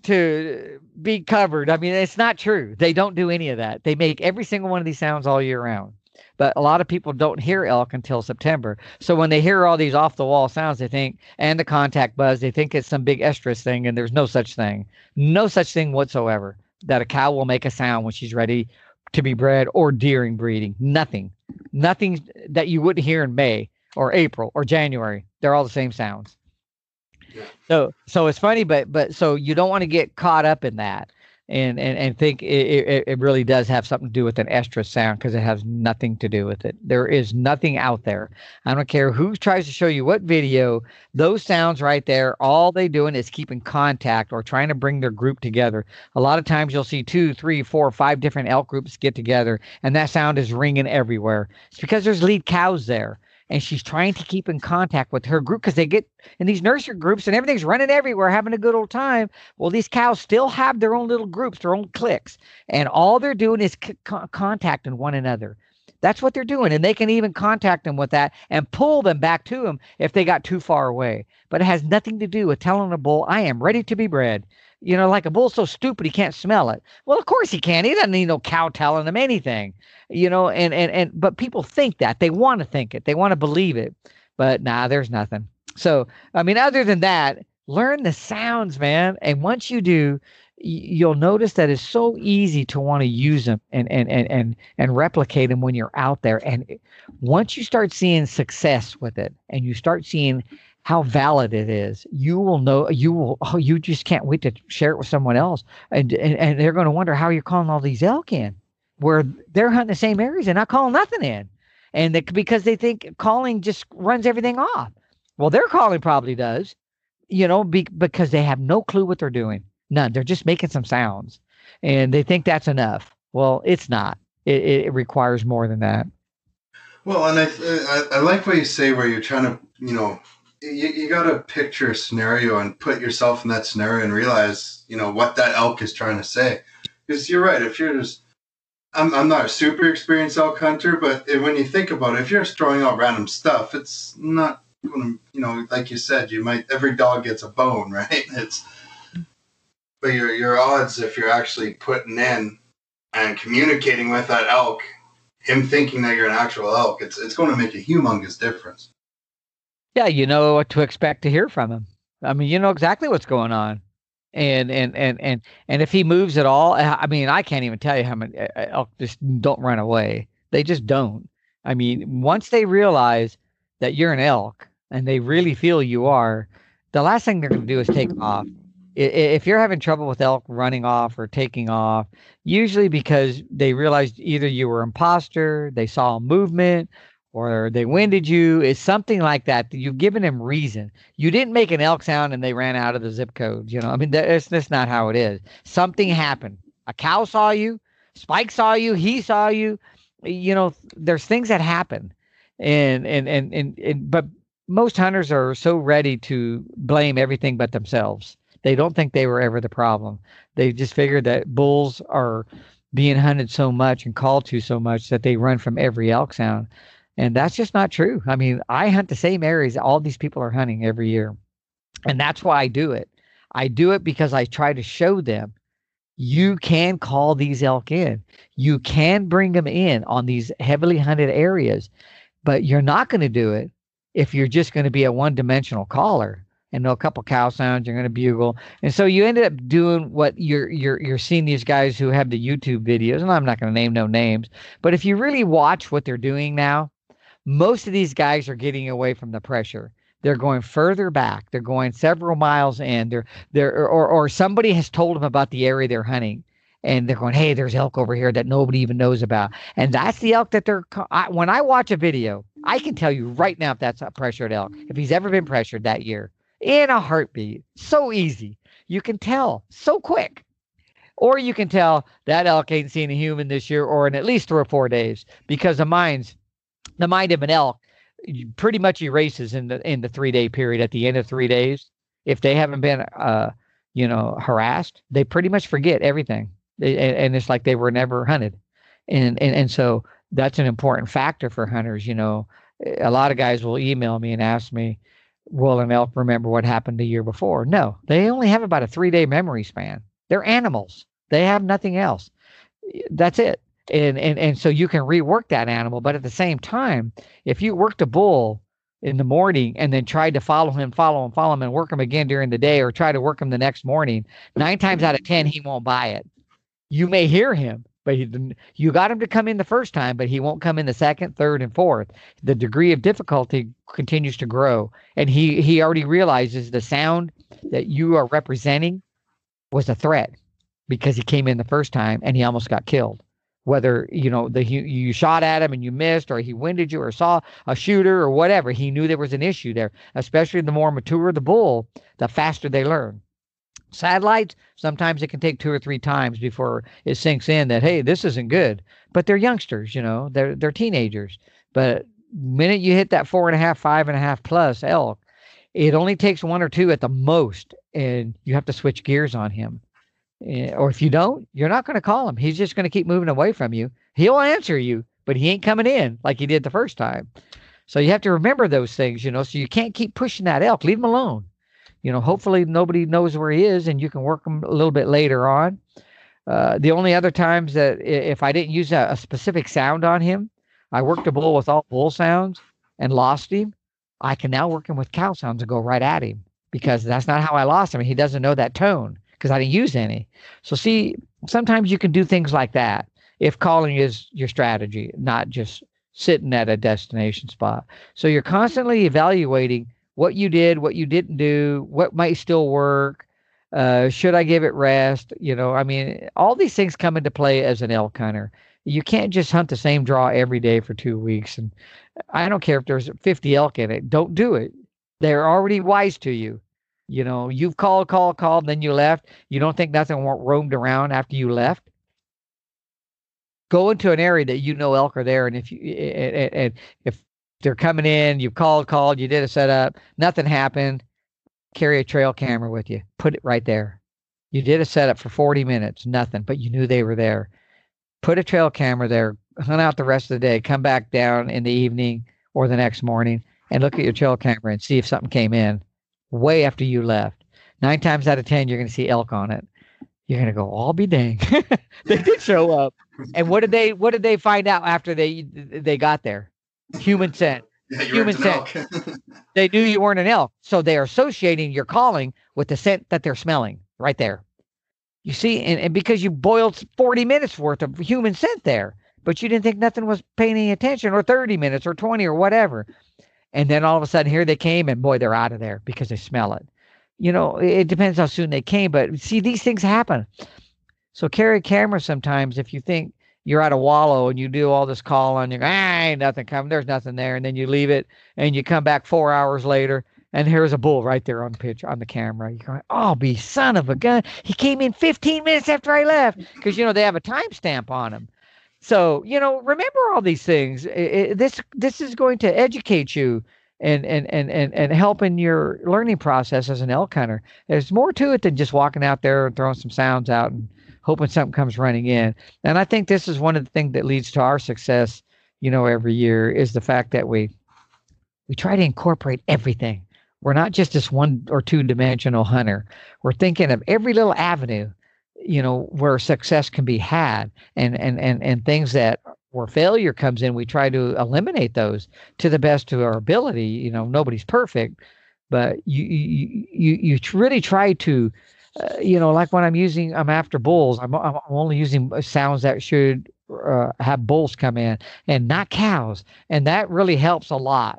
to be covered. I mean, it's not true. They don't do any of that. They make every single one of these sounds all year round. But a lot of people don't hear elk until September. So when they hear all these off the wall sounds, they think, and the contact buzz, they think it's some big estrus thing, and there's no such thing. No such thing whatsoever that a cow will make a sound when she's ready to be bred or during breeding. Nothing. Nothing that you wouldn't hear in May or April or January. They're all the same sounds. So, so it's funny, but, but so you don't want to get caught up in that and, and, and think it, it, it really does have something to do with an estrus sound, because it has nothing to do with it. There is nothing out there. I don't care who tries to show you what video, those sounds right there, all they doing is keeping contact or trying to bring their group together. A lot of times you'll see two, three, four, five different elk groups get together, and that sound is ringing everywhere. It's because there's lead cows there. And she's trying to keep in contact with her group, because they get in these nursery groups and everything's running everywhere, having a good old time. Well, these cows still have their own little groups, their own cliques, and all they're doing is c- contacting one another. That's what they're doing. And they can even contact them with that and pull them back to them if they got too far away. But it has nothing to do with telling a bull, I am ready to be bred. You know, like a bull's so stupid he can't smell it. Well, of course he can't. He doesn't need no cow telling him anything. You know, and and and but people think that. They want to think it. They want to believe it. But nah, there's nothing. So, I mean, other than that, learn the sounds, man. And once you do, you'll notice that it's so easy to want to use them and and and and and replicate them when you're out there. And once you start seeing success with it, and you start seeing how valid it is, you will know, you will, oh, you just can't wait to share it with someone else. And, and, and they're going to wonder how you're calling all these elk in, where they're hunting the same areas and not calling nothing in. And they, because they think calling just runs everything off. Well, their calling probably does, you know, be, because they have no clue what they're doing. None. They're just making some sounds and they think that's enough. Well, it's not. It, it requires more than that. Well, and I, I, I like what you say, where you're trying to, you know, you, you got to picture a scenario and put yourself in that scenario and realize, you know, what that elk is trying to say. Because you're right. If you're just, I'm, I'm not a super experienced elk hunter, but if, when you think about it, if you're just throwing out random stuff, it's not going to, you know, like you said, you might, every dog gets a bone, right? It's, but your, your odds, if you're actually putting in and communicating with that elk, him thinking that you're an actual elk, it's, it's going to make a humongous difference. Yeah, you know what to expect to hear from him. I mean, you know exactly what's going on, and and and and and if he moves at all, I mean, I can't even tell you how many elk just don't run away. They just don't. I mean, once they realize that you're an elk and they really feel you are, the last thing they're going to do is take off. If you're having trouble with elk running off or taking off, usually because they realized either you were an imposter, they saw a movement, or they winded you, it's something like that. You've given them reason. You didn't make an elk sound and they ran out of the zip code. You know, I mean, that's, that's not how it is. Something happened. A cow saw you, Spike saw you, he saw you. You know, there's things that happen. And, and, and, and, and but most hunters are so ready to blame everything but themselves. They don't think they were ever the problem. They just figured that bulls are being hunted so much and called to so much that they run from every elk sound. And that's just not true. I mean, I hunt the same areas all these people are hunting every year. And that's why I do it. I do it because I try to show them you can call these elk in. You can bring them in on these heavily hunted areas. but you're not going to do it if you're just going to be a one-dimensional caller and know a couple cow sounds. You're going to bugle, and so you ended up doing what you're you're you're seeing these guys who have the YouTube videos, and I'm not going to name no names, but if you really watch what they're doing now, most of these guys are getting away from the pressure. They're going further back. They're going several miles in. They're they're or or somebody has told them about the area they're hunting, and they're going, hey, there's elk over here that nobody even knows about, and that's the elk that they're. I, when I watch a video, I can tell you right now if that's a pressured elk, if he's ever been pressured that year, in a heartbeat. So easy. You can tell so quick. Or you can tell that elk ain't seen a human this year or in at least three or four days, because the mind's the mind of an elk pretty much erases in the in the three day period. At the end of three days, if they haven't been uh you know harassed, they pretty much forget everything, they, and, and it's like they were never hunted. And, and and so that's an important factor for hunters. You know, a lot of guys will email me and ask me, will an elk remember what happened the year before? No, they only have about a three day memory span. They're animals. They have nothing else. That's it. And, and, and so you can rework that animal. But at the same time, if you worked a bull in the morning and then tried to follow him, follow him, follow him, and work him again during the day, or try to work him the next morning, nine times out of ten, he won't buy it. You may hear him, but he, you got him to come in the first time, but he won't come in the second, third, and fourth. The degree of difficulty continues to grow. And he, he already realizes the sound that you are representing was a threat, because he came in the first time and he almost got killed. Whether, you know, the you, you shot at him and you missed, or he winded you, or saw a shooter, or whatever, he knew there was an issue there. Especially the more mature the bull, the faster they learn. Satellites, sometimes it can take two or three times before it sinks in that, hey, this isn't good. But they're youngsters, you know, they're they're teenagers. But minute you hit that four and a half, five and a half plus elk, it only takes one or two at the most, and you have to switch gears on him. Or if you don't, you're not going to call him. He's just going to keep moving away from you. He'll answer you, but he ain't coming in like he did the first time. So you have to remember those things, you know, so you can't keep pushing that elk. Leave him alone. You know, hopefully nobody knows where he is, and you can work him a little bit later on. Uh, the only other times that if I didn't use a, a specific sound on him, I worked a bull with all bull sounds and lost him. I can now work him with cow sounds and go right at him, because that's not how I lost him. He doesn't know that tone, because I didn't use any. So see, sometimes you can do things like that if calling is your strategy, not just sitting at a destination spot. So you're constantly evaluating what you did, what you didn't do, what might still work. Uh, should I give it rest? You know, I mean, all these things come into play as an elk hunter. You can't just hunt the same draw every day for two weeks. And I don't care if there's fifty elk in it. Don't do it. They're already wise to you. You know, you've called, called, called, and then you left. You don't think nothing roamed around after you left? Go into an area that you know elk are there, and if you and, and if they're coming in, you've called, called, you did a setup, nothing happened, carry a trail camera with you. Put it right there. You did a setup for forty minutes, nothing, but you knew they were there. Put a trail camera there, hunt out the rest of the day, come back down in the evening or the next morning, and look at your trail camera and see if something came in way after you left. Nine times out of ten, you're going to see elk on it. You're going to go, I'll be dang. They did show up. And what did they what did they find out after they they got there? Human scent. Yeah, you Human scent. They knew you weren't an elk. So they're associating your calling with the scent that they're smelling right there. You see, and, and because you boiled forty minutes worth of human scent there, but you didn't think nothing was paying any attention, or thirty minutes or twenty or whatever. And then all of a sudden here they came, and boy, they're out of there because they smell it. You know, it depends how soon they came, but see, these things happen. So carry a camera sometimes if you think you're at a wallow and you do all this call on, you go, ah, ain't nothing coming, there's nothing there. And then you leave it and you come back four hours later and here's a bull right there on the pitch, on the camera. You're going, oh, be son of a gun. He came in fifteen minutes after I left, because, you know, they have a timestamp on him. So, you know, remember all these things. It, it, this this is going to educate you and, and, and, and, and help in your learning process as an elk hunter. There's more to it than just walking out there and throwing some sounds out and hoping something comes running in. And I think this is one of the things that leads to our success, you know, every year, is the fact that we we try to incorporate everything. We're not just this one or two dimensional hunter. We're thinking of every little avenue, you know, where success can be had, and and and and things that where failure comes in, we try to eliminate those to the best of our ability. You know, nobody's perfect, but you you you, you really try to, uh, you know, like when I'm using, I'm after bulls. I'm I'm only using sounds that should uh, have bulls come in and not cows, and that really helps a lot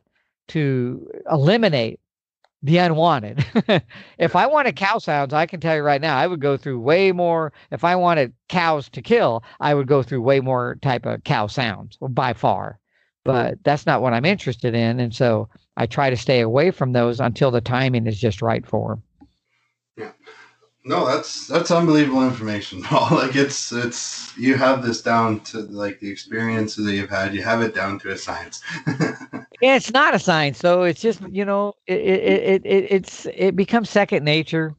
to eliminate the unwanted. If I wanted cow sounds, I can tell you right now, I would go through way more. If I wanted cows to kill, I would go through way more type of cow sounds by far. But that's not what I'm interested in. And so I try to stay away from those until the timing is just right for them. Yeah. No, that's that's unbelievable information. Like it's it's you have this down to like the experiences that you've had. You have it down to a science. Yeah, it's not a science, though. It's just, you know, it, it, it, it it's it becomes second nature.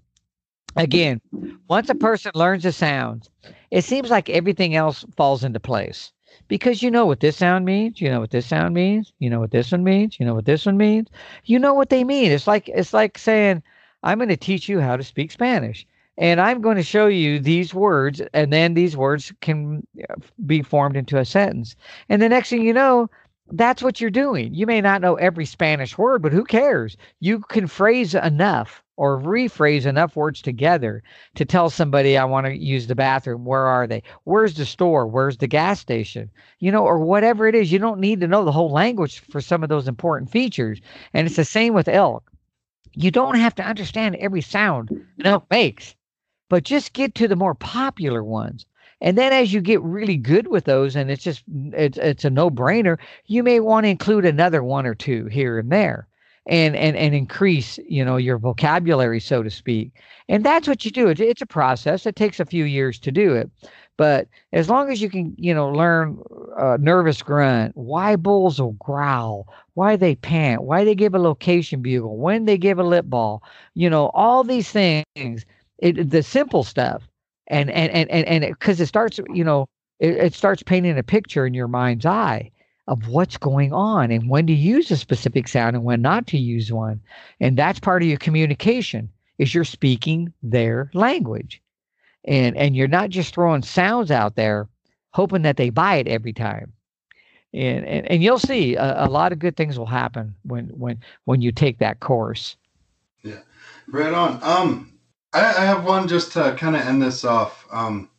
Again, once a person learns the sounds, it seems like everything else falls into place because you know what this sound means, you know what this sound means, you know what this one means, you know what this one means, you know what they mean. It's like it's like saying, I'm going to teach you how to speak Spanish. And I'm going to show you these words, and then these words can be formed into a sentence. And the next thing you know, that's what you're doing. You may not know every Spanish word, but who cares? You can phrase enough or rephrase enough words together to tell somebody, I want to use the bathroom. Where are they? Where's the store? Where's the gas station? You know, or whatever it is. You don't need to know the whole language for some of those important features. And it's the same with elk. You don't have to understand every sound an elk makes, but just get to the more popular ones. And then as you get really good with those, and it's just, it's, it's a no brainer, you may want to include another one or two here and there and, and, and increase, you know, your vocabulary, so to speak. And that's what you do. It's, it's a process. It takes a few years to do it. But as long as you can, you know, learn uh, nervous grunt, why bulls will growl, why they pant, why they give a location bugle, when they give a lip ball, you know, all these things, it, the simple stuff. And, and, and, and, and it, cause it starts, you know, it, it starts painting a picture in your mind's eye of what's going on and when to use a specific sound and when not to use one. And that's part of your communication is you're speaking their language. And, and you're not just throwing sounds out there, hoping that they buy it every time. And, and, and you'll see a, a lot of good things will happen when, when, when you take that course. Yeah. Right on. Um, I, I have one just to kind of end this off. Um,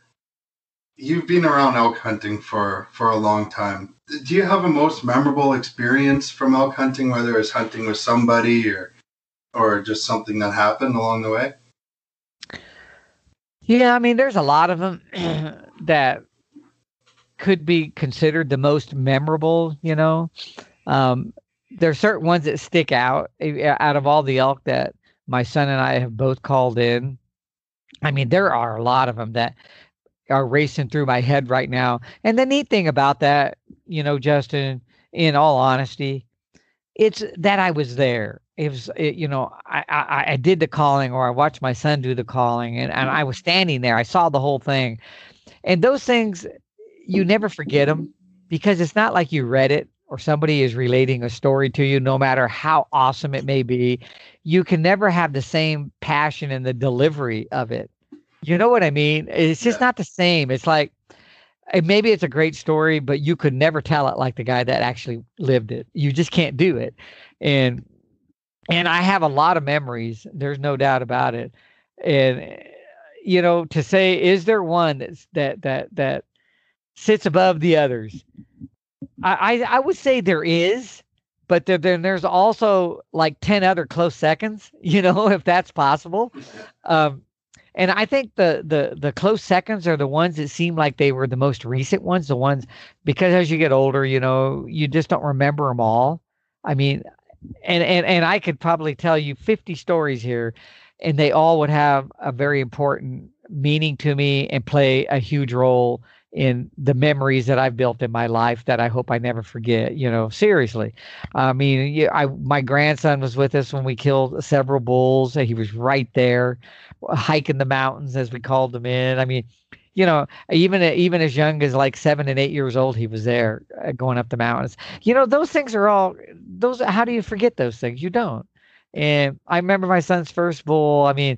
you've been around elk hunting for, for a long time. Do you have a most memorable experience from elk hunting, whether it's hunting with somebody or or just something that happened along the way? Yeah, I mean, there's a lot of them that could be considered the most memorable, you know. Um, there's certain ones that stick out out of all the elk that my son and I have both called in. I mean, there are a lot of them that are racing through my head right now. And the neat thing about that, you know, Justin, in all honesty, it's that I was there. It was, it, you know, I, I, I did the calling or I watched my son do the calling and, and I was standing there. I saw the whole thing. And those things, you never forget them because it's not like you read it or somebody is relating a story to you, no matter how awesome it may be. You can never have the same passion in the delivery of it. You know what I mean? It's just yeah. not the same. It's like, maybe it's a great story, but you could never tell it like the guy that actually lived it. You just can't do it. And, and I have a lot of memories. There's no doubt about it. And, you know, to say, is there one that's, that, that, that sits above the others? I, I, I would say there is, but there, then there's also like ten other close seconds, you know, if that's possible. Um, and I think the, the, the close seconds are the ones that seem like they were the most recent ones, the ones, because as you get older, you know, you just don't remember them all. I mean, and, and, and I could probably tell you fifty stories here, and they all would have a very important meaning to me and play a huge role in the memories that I've built in my life that I hope I never forget, you know, seriously. I mean, yeah, I, my grandson was with us when we killed several bulls. He was right there hiking the mountains as we called them in. I mean, you know, even, even as young as like seven and eight years old, he was there uh, going up the mountains. You know, those things are all those. How do you forget those things? You don't. And I remember my son's first bull. I mean,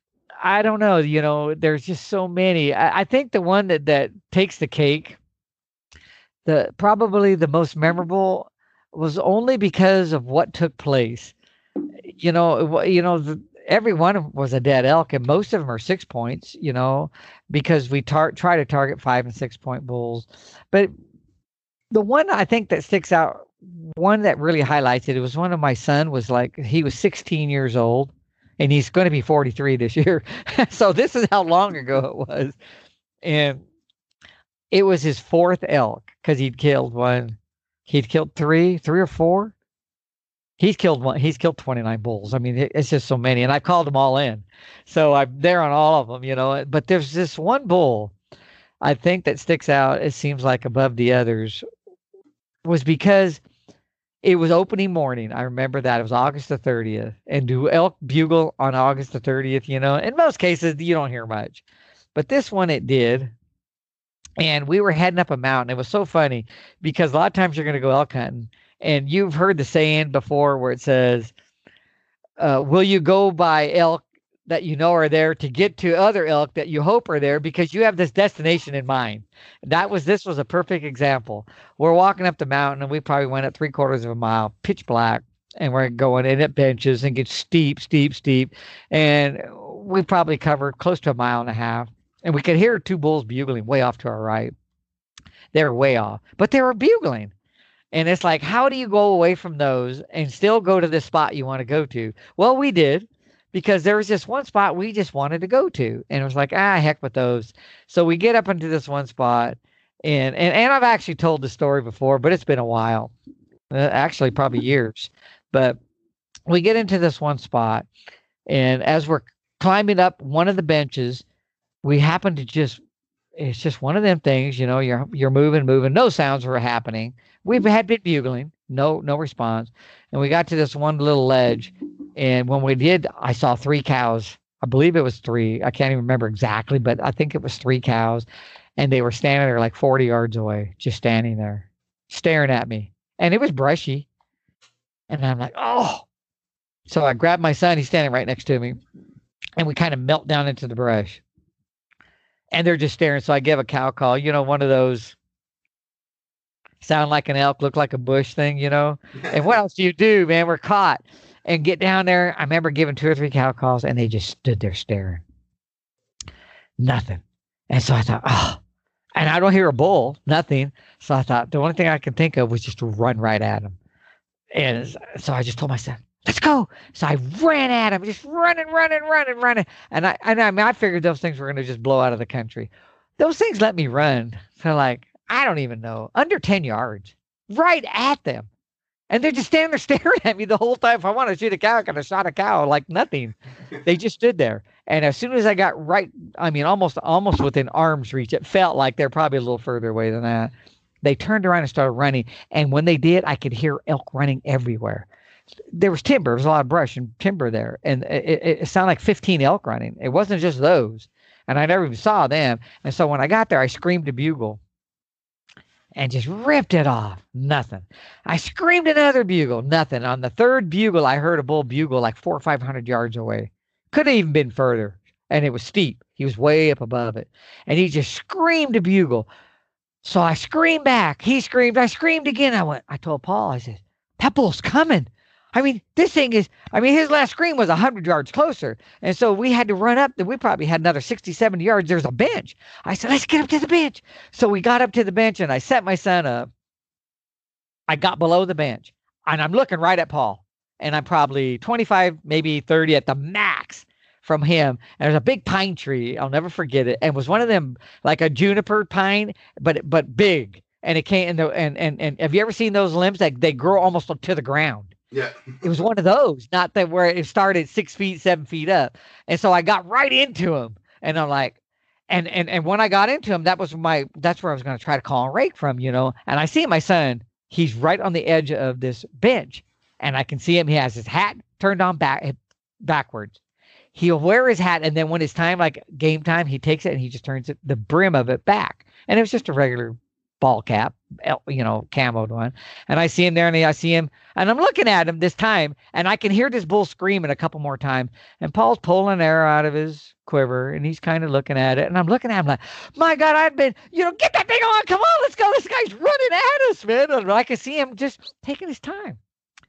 I don't know, you know, there's just so many. I, I think the one that, that takes the cake the probably the most memorable was only because of what took place. You know, it wa- you know, the, every one was a dead elk, and most of them are six points. You know, because we tar- try to target five and six point bulls, but the one I think that sticks out, one that really highlights it, it was one of my son was like he was sixteen years old, and he's going to be forty-three this year. So this is how long ago it was, and it was his fourth elk because he'd killed one, he'd killed three, three or four. He's killed one. He's killed twenty-nine bulls. I mean, it, it's just so many, and I called them all in, so I'm there on all of them, you know. But there's this one bull I think that sticks out. It seems like above the others was because it was opening morning. I remember that it was August the thirtieth, and do elk bugle on August the thirtieth? You know, in most cases you don't hear much, but this one it did. And we were heading up a mountain. It was so funny because a lot of times you're going to go elk hunting, and you've heard the saying before where it says, uh, "Will you go by elk that you know are there to get to other elk that you hope are there because you have this destination in mind." That was this was a perfect example. We're walking up the mountain, and we probably went up three quarters of a mile, pitch black, and we're going in at benches and get steep, steep, steep, and we probably covered close to a mile and a half, and we could hear two bulls bugling way off to our right. They were way off, but they were bugling. And it's like, how do you go away from those and still go to the spot you want to go to? Well, we did, because there was this one spot we just wanted to go to. And it was like, ah, heck with those. So we get up into this one spot. And, and, and I've actually told the story before, but it's been a while. Uh, actually, probably years. But we get into this one spot. And as we're climbing up one of the benches, we happen to just, it's just one of them things, you know, you're you're moving, moving. No sounds were happening. We've had been bugling, no no response. And we got to this one little ledge, and when we did, I saw three cows. I believe it was three. I can't even remember exactly, but I think it was three cows, and they were standing there like forty yards away, just standing there, staring at me. And it was brushy, and I'm like, oh. So I grabbed my son. He's standing right next to me, and we kind of melt down into the brush. And they're just staring. So I give a cow call, you know, one of those sound like an elk, look like a bush thing, you know. And what else do you do, man? We're caught. And get down there. I remember giving two or three cow calls, and they just stood there staring. Nothing. And so I thought, oh, and I don't hear a bull, nothing. So I thought the only thing I could think of was just to run right at him. And so I just told my son, let's go. So I ran at him, just running, running, running, running. And I, and I mean, I figured those things were going to just blow out of the country. Those things let me run. So like, I don't even know, under ten yards, right at them. And they're just standing there staring at me the whole time. If I want to shoot a cow, I could have shot a cow like nothing. They just stood there. And as soon as I got right, I mean, almost, almost within arm's reach, it felt like they're probably a little further away than that. They turned around and started running. And when they did, I could hear elk running everywhere. There was timber. There was a lot of brush and timber there. And it, it, it sounded like fifteen elk running. It wasn't just those. And I never even saw them. And so when I got there, I screamed a bugle and just ripped it off. Nothing. I screamed another bugle. Nothing. On the third bugle, I heard a bull bugle like four or five hundred yards away. Could have even been further. And it was steep. He was way up above it. And he just screamed a bugle. So I screamed back. He screamed. I screamed again. I went, I told Paul, I said, that bull's coming. I mean, this thing is, I mean, his last scream was one hundred yards closer. And so we had to run up. We probably had another sixty, seventy yards. There's a bench. I said, let's get up to the bench. So we got up to the bench, and I set my son up. I got below the bench, and I'm looking right at Paul. And I'm probably twenty-five, maybe thirty at the max from him. And there's a big pine tree. I'll never forget it. And it was one of them, like a juniper pine, but but big. And it came, and, the, and, and, and have you ever seen those limbs that they grow almost to the ground? Yeah. It was one of those, not that where it started six feet, seven feet up. And so I got right into him, and I'm like, and, and, and when I got into him, that was my, that's where I was going to try to call and rake from, you know, and I see my son, he's right on the edge of this bench, and I can see him. He has his hat turned on back backwards. He'll wear his hat. And then when it's time, like game time, he takes it and he just turns it, the brim of it back. And it was just a regular ball cap, you know, camoed one. And I see him there and I see him and I'm looking at him this time and I can hear this bull screaming a couple more times. And Paul's pulling an arrow out of his quiver and he's kind of looking at it. And I'm looking at him like, my God, I've been, you know, get that thing on. Come on, let's go. This guy's running at us, man. And I can see him just taking his time.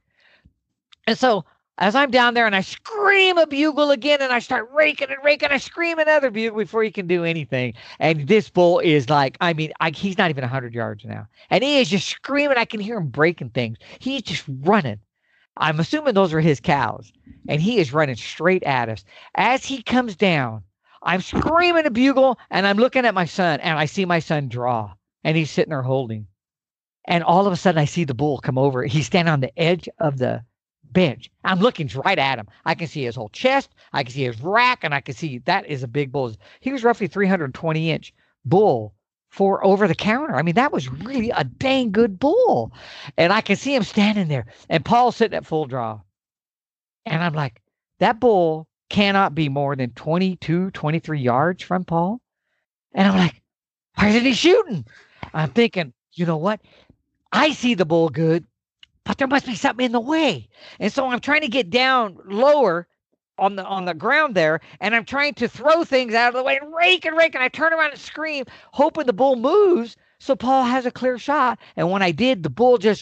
And so as I'm down there and I scream a bugle again and I start raking and raking, I scream another bugle before he can do anything. And this bull is like, I mean, I, he's not even one hundred yards now. And he is just screaming. I can hear him breaking things. He's just running. I'm assuming those are his cows. And he is running straight at us. As he comes down, I'm screaming a bugle and I'm looking at my son and I see my son draw. And he's sitting there holding. And all of a sudden I see the bull come over. He's standing on the edge of the bench. I'm looking right at him. I can see his whole chest. I can see his rack, and I can see that is a big bull. He was roughly three hundred twenty inch bull for over the counter. I mean, that was really a dang good bull. And I can see him standing there, and Paul's sitting at full draw. And I'm like, that bull cannot be more than twenty-two, twenty-three yards from Paul. And I'm like, why isn't he shooting? I'm thinking, you know what? I see the bull good, but there must be something in the way. And so I'm trying to get down lower on the on the ground there, and I'm trying to throw things out of the way and rake and rake, and I turn around and scream, hoping the bull moves so Paul has a clear shot. And when I did, the bull just,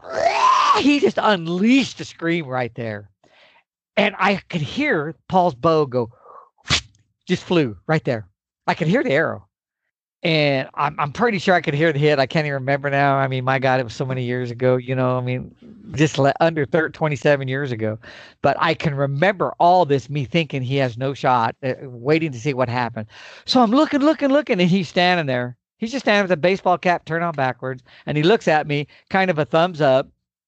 he just unleashed a scream right there. And I could hear Paul's bow go, just flew right there. I could hear the arrow. And I'm I'm pretty sure I could hear the hit. I can't even remember now. I mean, my God, it was so many years ago, you know, I mean, just le- under thirty, twenty-seven years ago. But I can remember all this, me thinking he has no shot, uh, waiting to see what happened. So I'm looking, looking, looking, and he's standing there. He's just standing with a baseball cap turned on backwards. And he looks at me, kind of a thumbs up.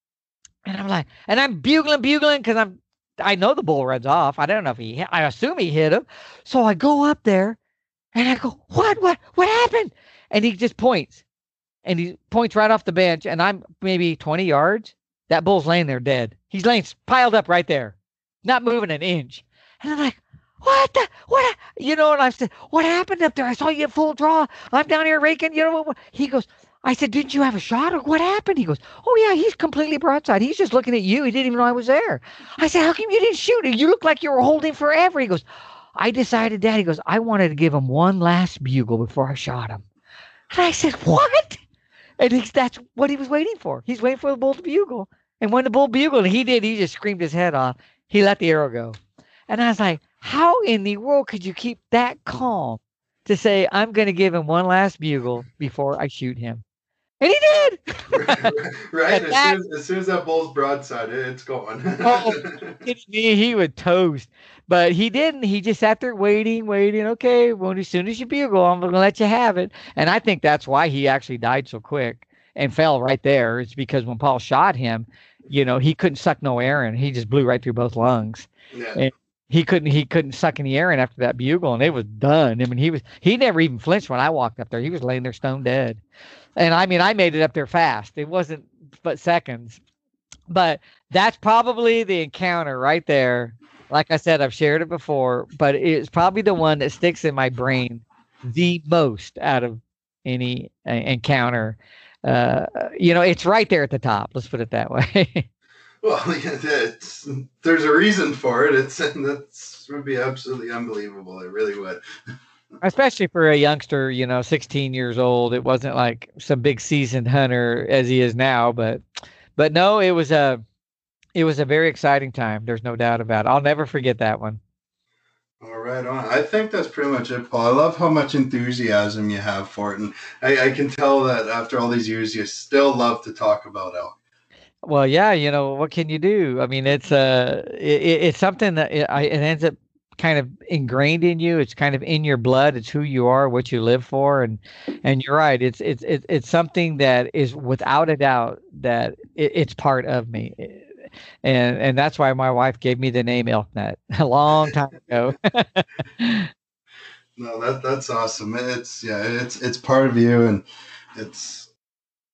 And I'm like, and I'm bugling, bugling, because I'm, I know the bull runs off. I don't know if he hit, I assume he hit him. So I go up there. And I go, what, what, what happened? And he just points and he points right off the bench. And I'm maybe twenty yards. That bull's laying there dead. He's laying piled up right there, not moving an inch. And I'm like, what the, what, you know, and I said, what happened up there? I saw you at full draw. I'm down here raking, you know what, what? He goes, I said, didn't you have a shot or what happened? He goes, oh yeah, he's completely broadside. He's just looking at you. He didn't even know I was there. I said, how come you didn't shoot it? You look like you were holding forever. He goes, I decided, Dad, he goes, I wanted to give him one last bugle before I shot him. And I said, what? And he's, that's what he was waiting for. He's waiting for the bull to bugle. And when the bull bugled, he did, he just screamed his head off. He let the arrow go. And I was like, how in the world could you keep that calm to say, I'm going to give him one last bugle before I shoot him? And he did. right. right. As, that, soon as, as soon as that bull's broadside, it's going. oh, me, he would toast. But he didn't. He just sat there waiting, waiting. Okay, well, as soon as you bugle, I'm going to let you have it. And I think that's why he actually died so quick and fell right there. It's because when Paul shot him, you know, he couldn't suck no air in. He just blew right through both lungs. Yeah. And he couldn't. He couldn't suck any air in after that bugle, and it was done. I mean, he was. He never even flinched when I walked up there. He was laying there stone dead. And I mean, I made it up there fast. It wasn't but seconds. But that's probably the encounter right there. Like I said, I've shared it before, but it's probably the one that sticks in my brain the most out of any uh, encounter. Uh, you know, it's right there at the top. Let's put it that way. Well, it's, there's a reason for it. It's that's would be absolutely unbelievable. It really would. Especially for a youngster, you know, sixteen years old. It wasn't like some big seasoned hunter as he is now, but, but no, it was a, it was a very exciting time. There's no doubt about it. I'll never forget that one. All right, on. I think that's pretty much it, Paul. I love how much enthusiasm you have for it, and I, I can tell that after all these years, you still love to talk about elk. Well, yeah, you know, what can you do? I mean, it's uh, it, it's something that it, it ends up kind of ingrained in you. It's kind of in your blood. It's who you are, what you live for. And, and you're right. It's, it's, it's, it's something that is without a doubt that it, it's part of me. And, and that's why my wife gave me the name Elknut a long time ago. No, that, that's awesome. It's, yeah, it's, it's part of you. And it's,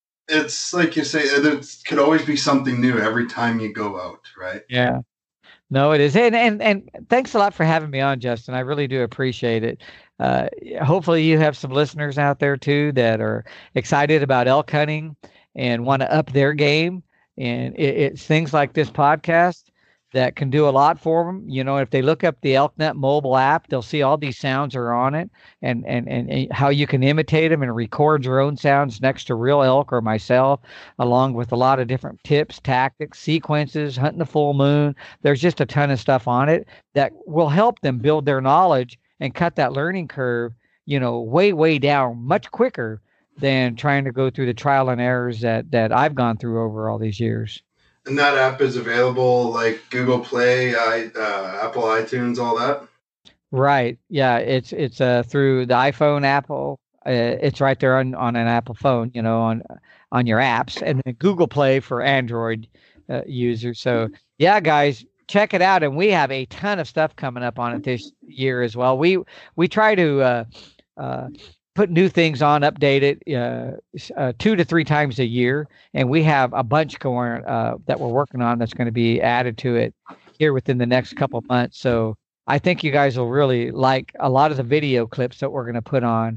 it's like you say, it could always be something new every time you go out. Right. Yeah. No, it is. And, and and thanks a lot for having me on, Justin. I really do appreciate it. Uh, hopefully you have some listeners out there too that are excited about elk hunting and want to up their game. And it, it's things like this podcast that can do a lot for them. You know, if they look up the ElkNet mobile app, they'll see all these sounds are on it, and and and, and how you can imitate them and record your own sounds next to real elk or myself, along with a lot of different tips, tactics, sequences, hunting the full moon. There's just a ton of stuff on it that will help them build their knowledge and cut that learning curve, you know, way, way down much quicker than trying to go through the trial and errors that that I've gone through over all these years. And that app is available like Google Play, I, uh, Apple iTunes, all that? Right. Yeah. It's it's uh through the iPhone, Apple. Uh, it's right there on, on an Apple phone, you know, on on your apps, and then Google Play for Android uh, users. So yeah, guys, check it out. And we have a ton of stuff coming up on it this year as well. We we try to uh, uh, put new things on, update it uh, uh, two to three times a year, and we have a bunch going uh, that we're working on that's going to be added to it here within the next couple of months. So I think you guys will really like a lot of the video clips that we're going to put on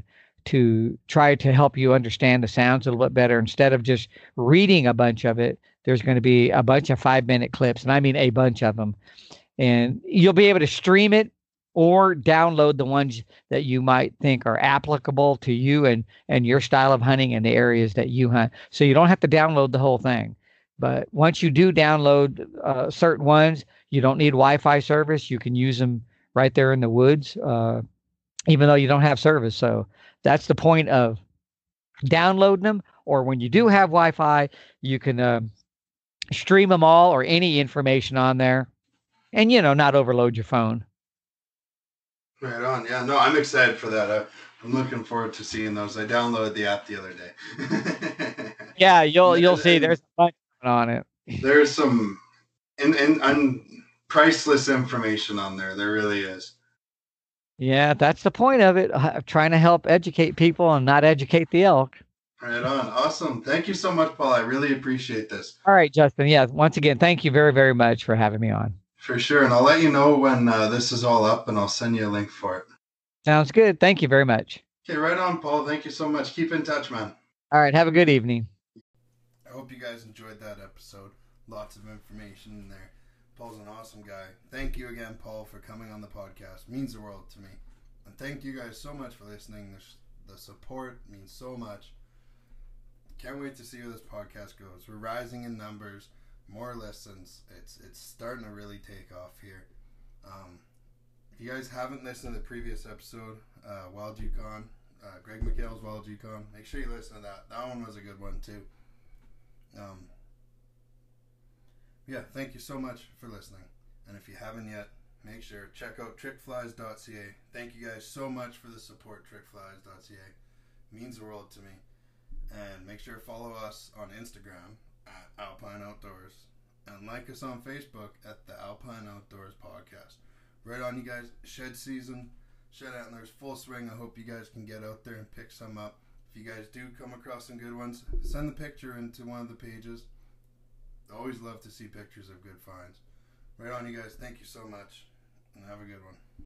to try to help you understand the sounds a little bit better. Instead of just reading a bunch of it, there's going to be a bunch of five minute clips, and I mean a bunch of them, and you'll be able to stream it or download the ones that you might think are applicable to you and, and your style of hunting and the areas that you hunt. So you don't have to download the whole thing. But once you do download uh, certain ones, you don't need Wi-Fi service. You can use them right there in the woods, uh, even though you don't have service. So that's the point of downloading them. Or when you do have Wi-Fi, you can uh, stream them all or any information on there and, you know, not overload your phone. Right on. Yeah, no, I'm excited for that. I, I'm looking forward to seeing those. I downloaded the app the other day. Yeah, you'll you'll see. There's a bunch on it. There's some and and, and priceless information on there. There really is. Yeah, that's the point of it. Uh, trying to help educate people and not educate the elk. Right on. Awesome. Thank you so much, Paul. I really appreciate this. All right, Justin. Yeah, once again, thank you very, very much for having me on. For sure. And I'll let you know when uh, this is all up, and I'll send you a link for it. Sounds good. Thank you very much. Okay, right on, Paul. Thank you so much. Keep in touch, man. All right. Have a good evening. I hope you guys enjoyed that episode. Lots of information in there. Paul's an awesome guy. Thank you again, Paul, for coming on the podcast. It means the world to me. And thank you guys so much for listening. The, the support means so much. Can't wait to see where this podcast goes. We're rising in numbers. More listens. It's it's starting to really take off here. Um, if you guys haven't listened to the previous episode, uh, Wild Yukon, uh, Greg McHale's Wild Yukon, make sure you listen to that. That one was a good one too. Um, yeah, thank you so much for listening. And if you haven't yet, make sure check out trick flies dot c a. Thank you guys so much for the support. trick flies dot c a means the world to me. And make sure to follow us on Instagram at Alpine Outdoors, and like us on Facebook at the Alpine Outdoors Podcast. Right on, you guys. Shed season, shed antlers, full swing. I hope you guys can get out there and pick some up. If you guys do come across some good ones, send the picture into one of the pages. I always love to see pictures of good finds. Right on, you guys. Thank you so much, and have a good one.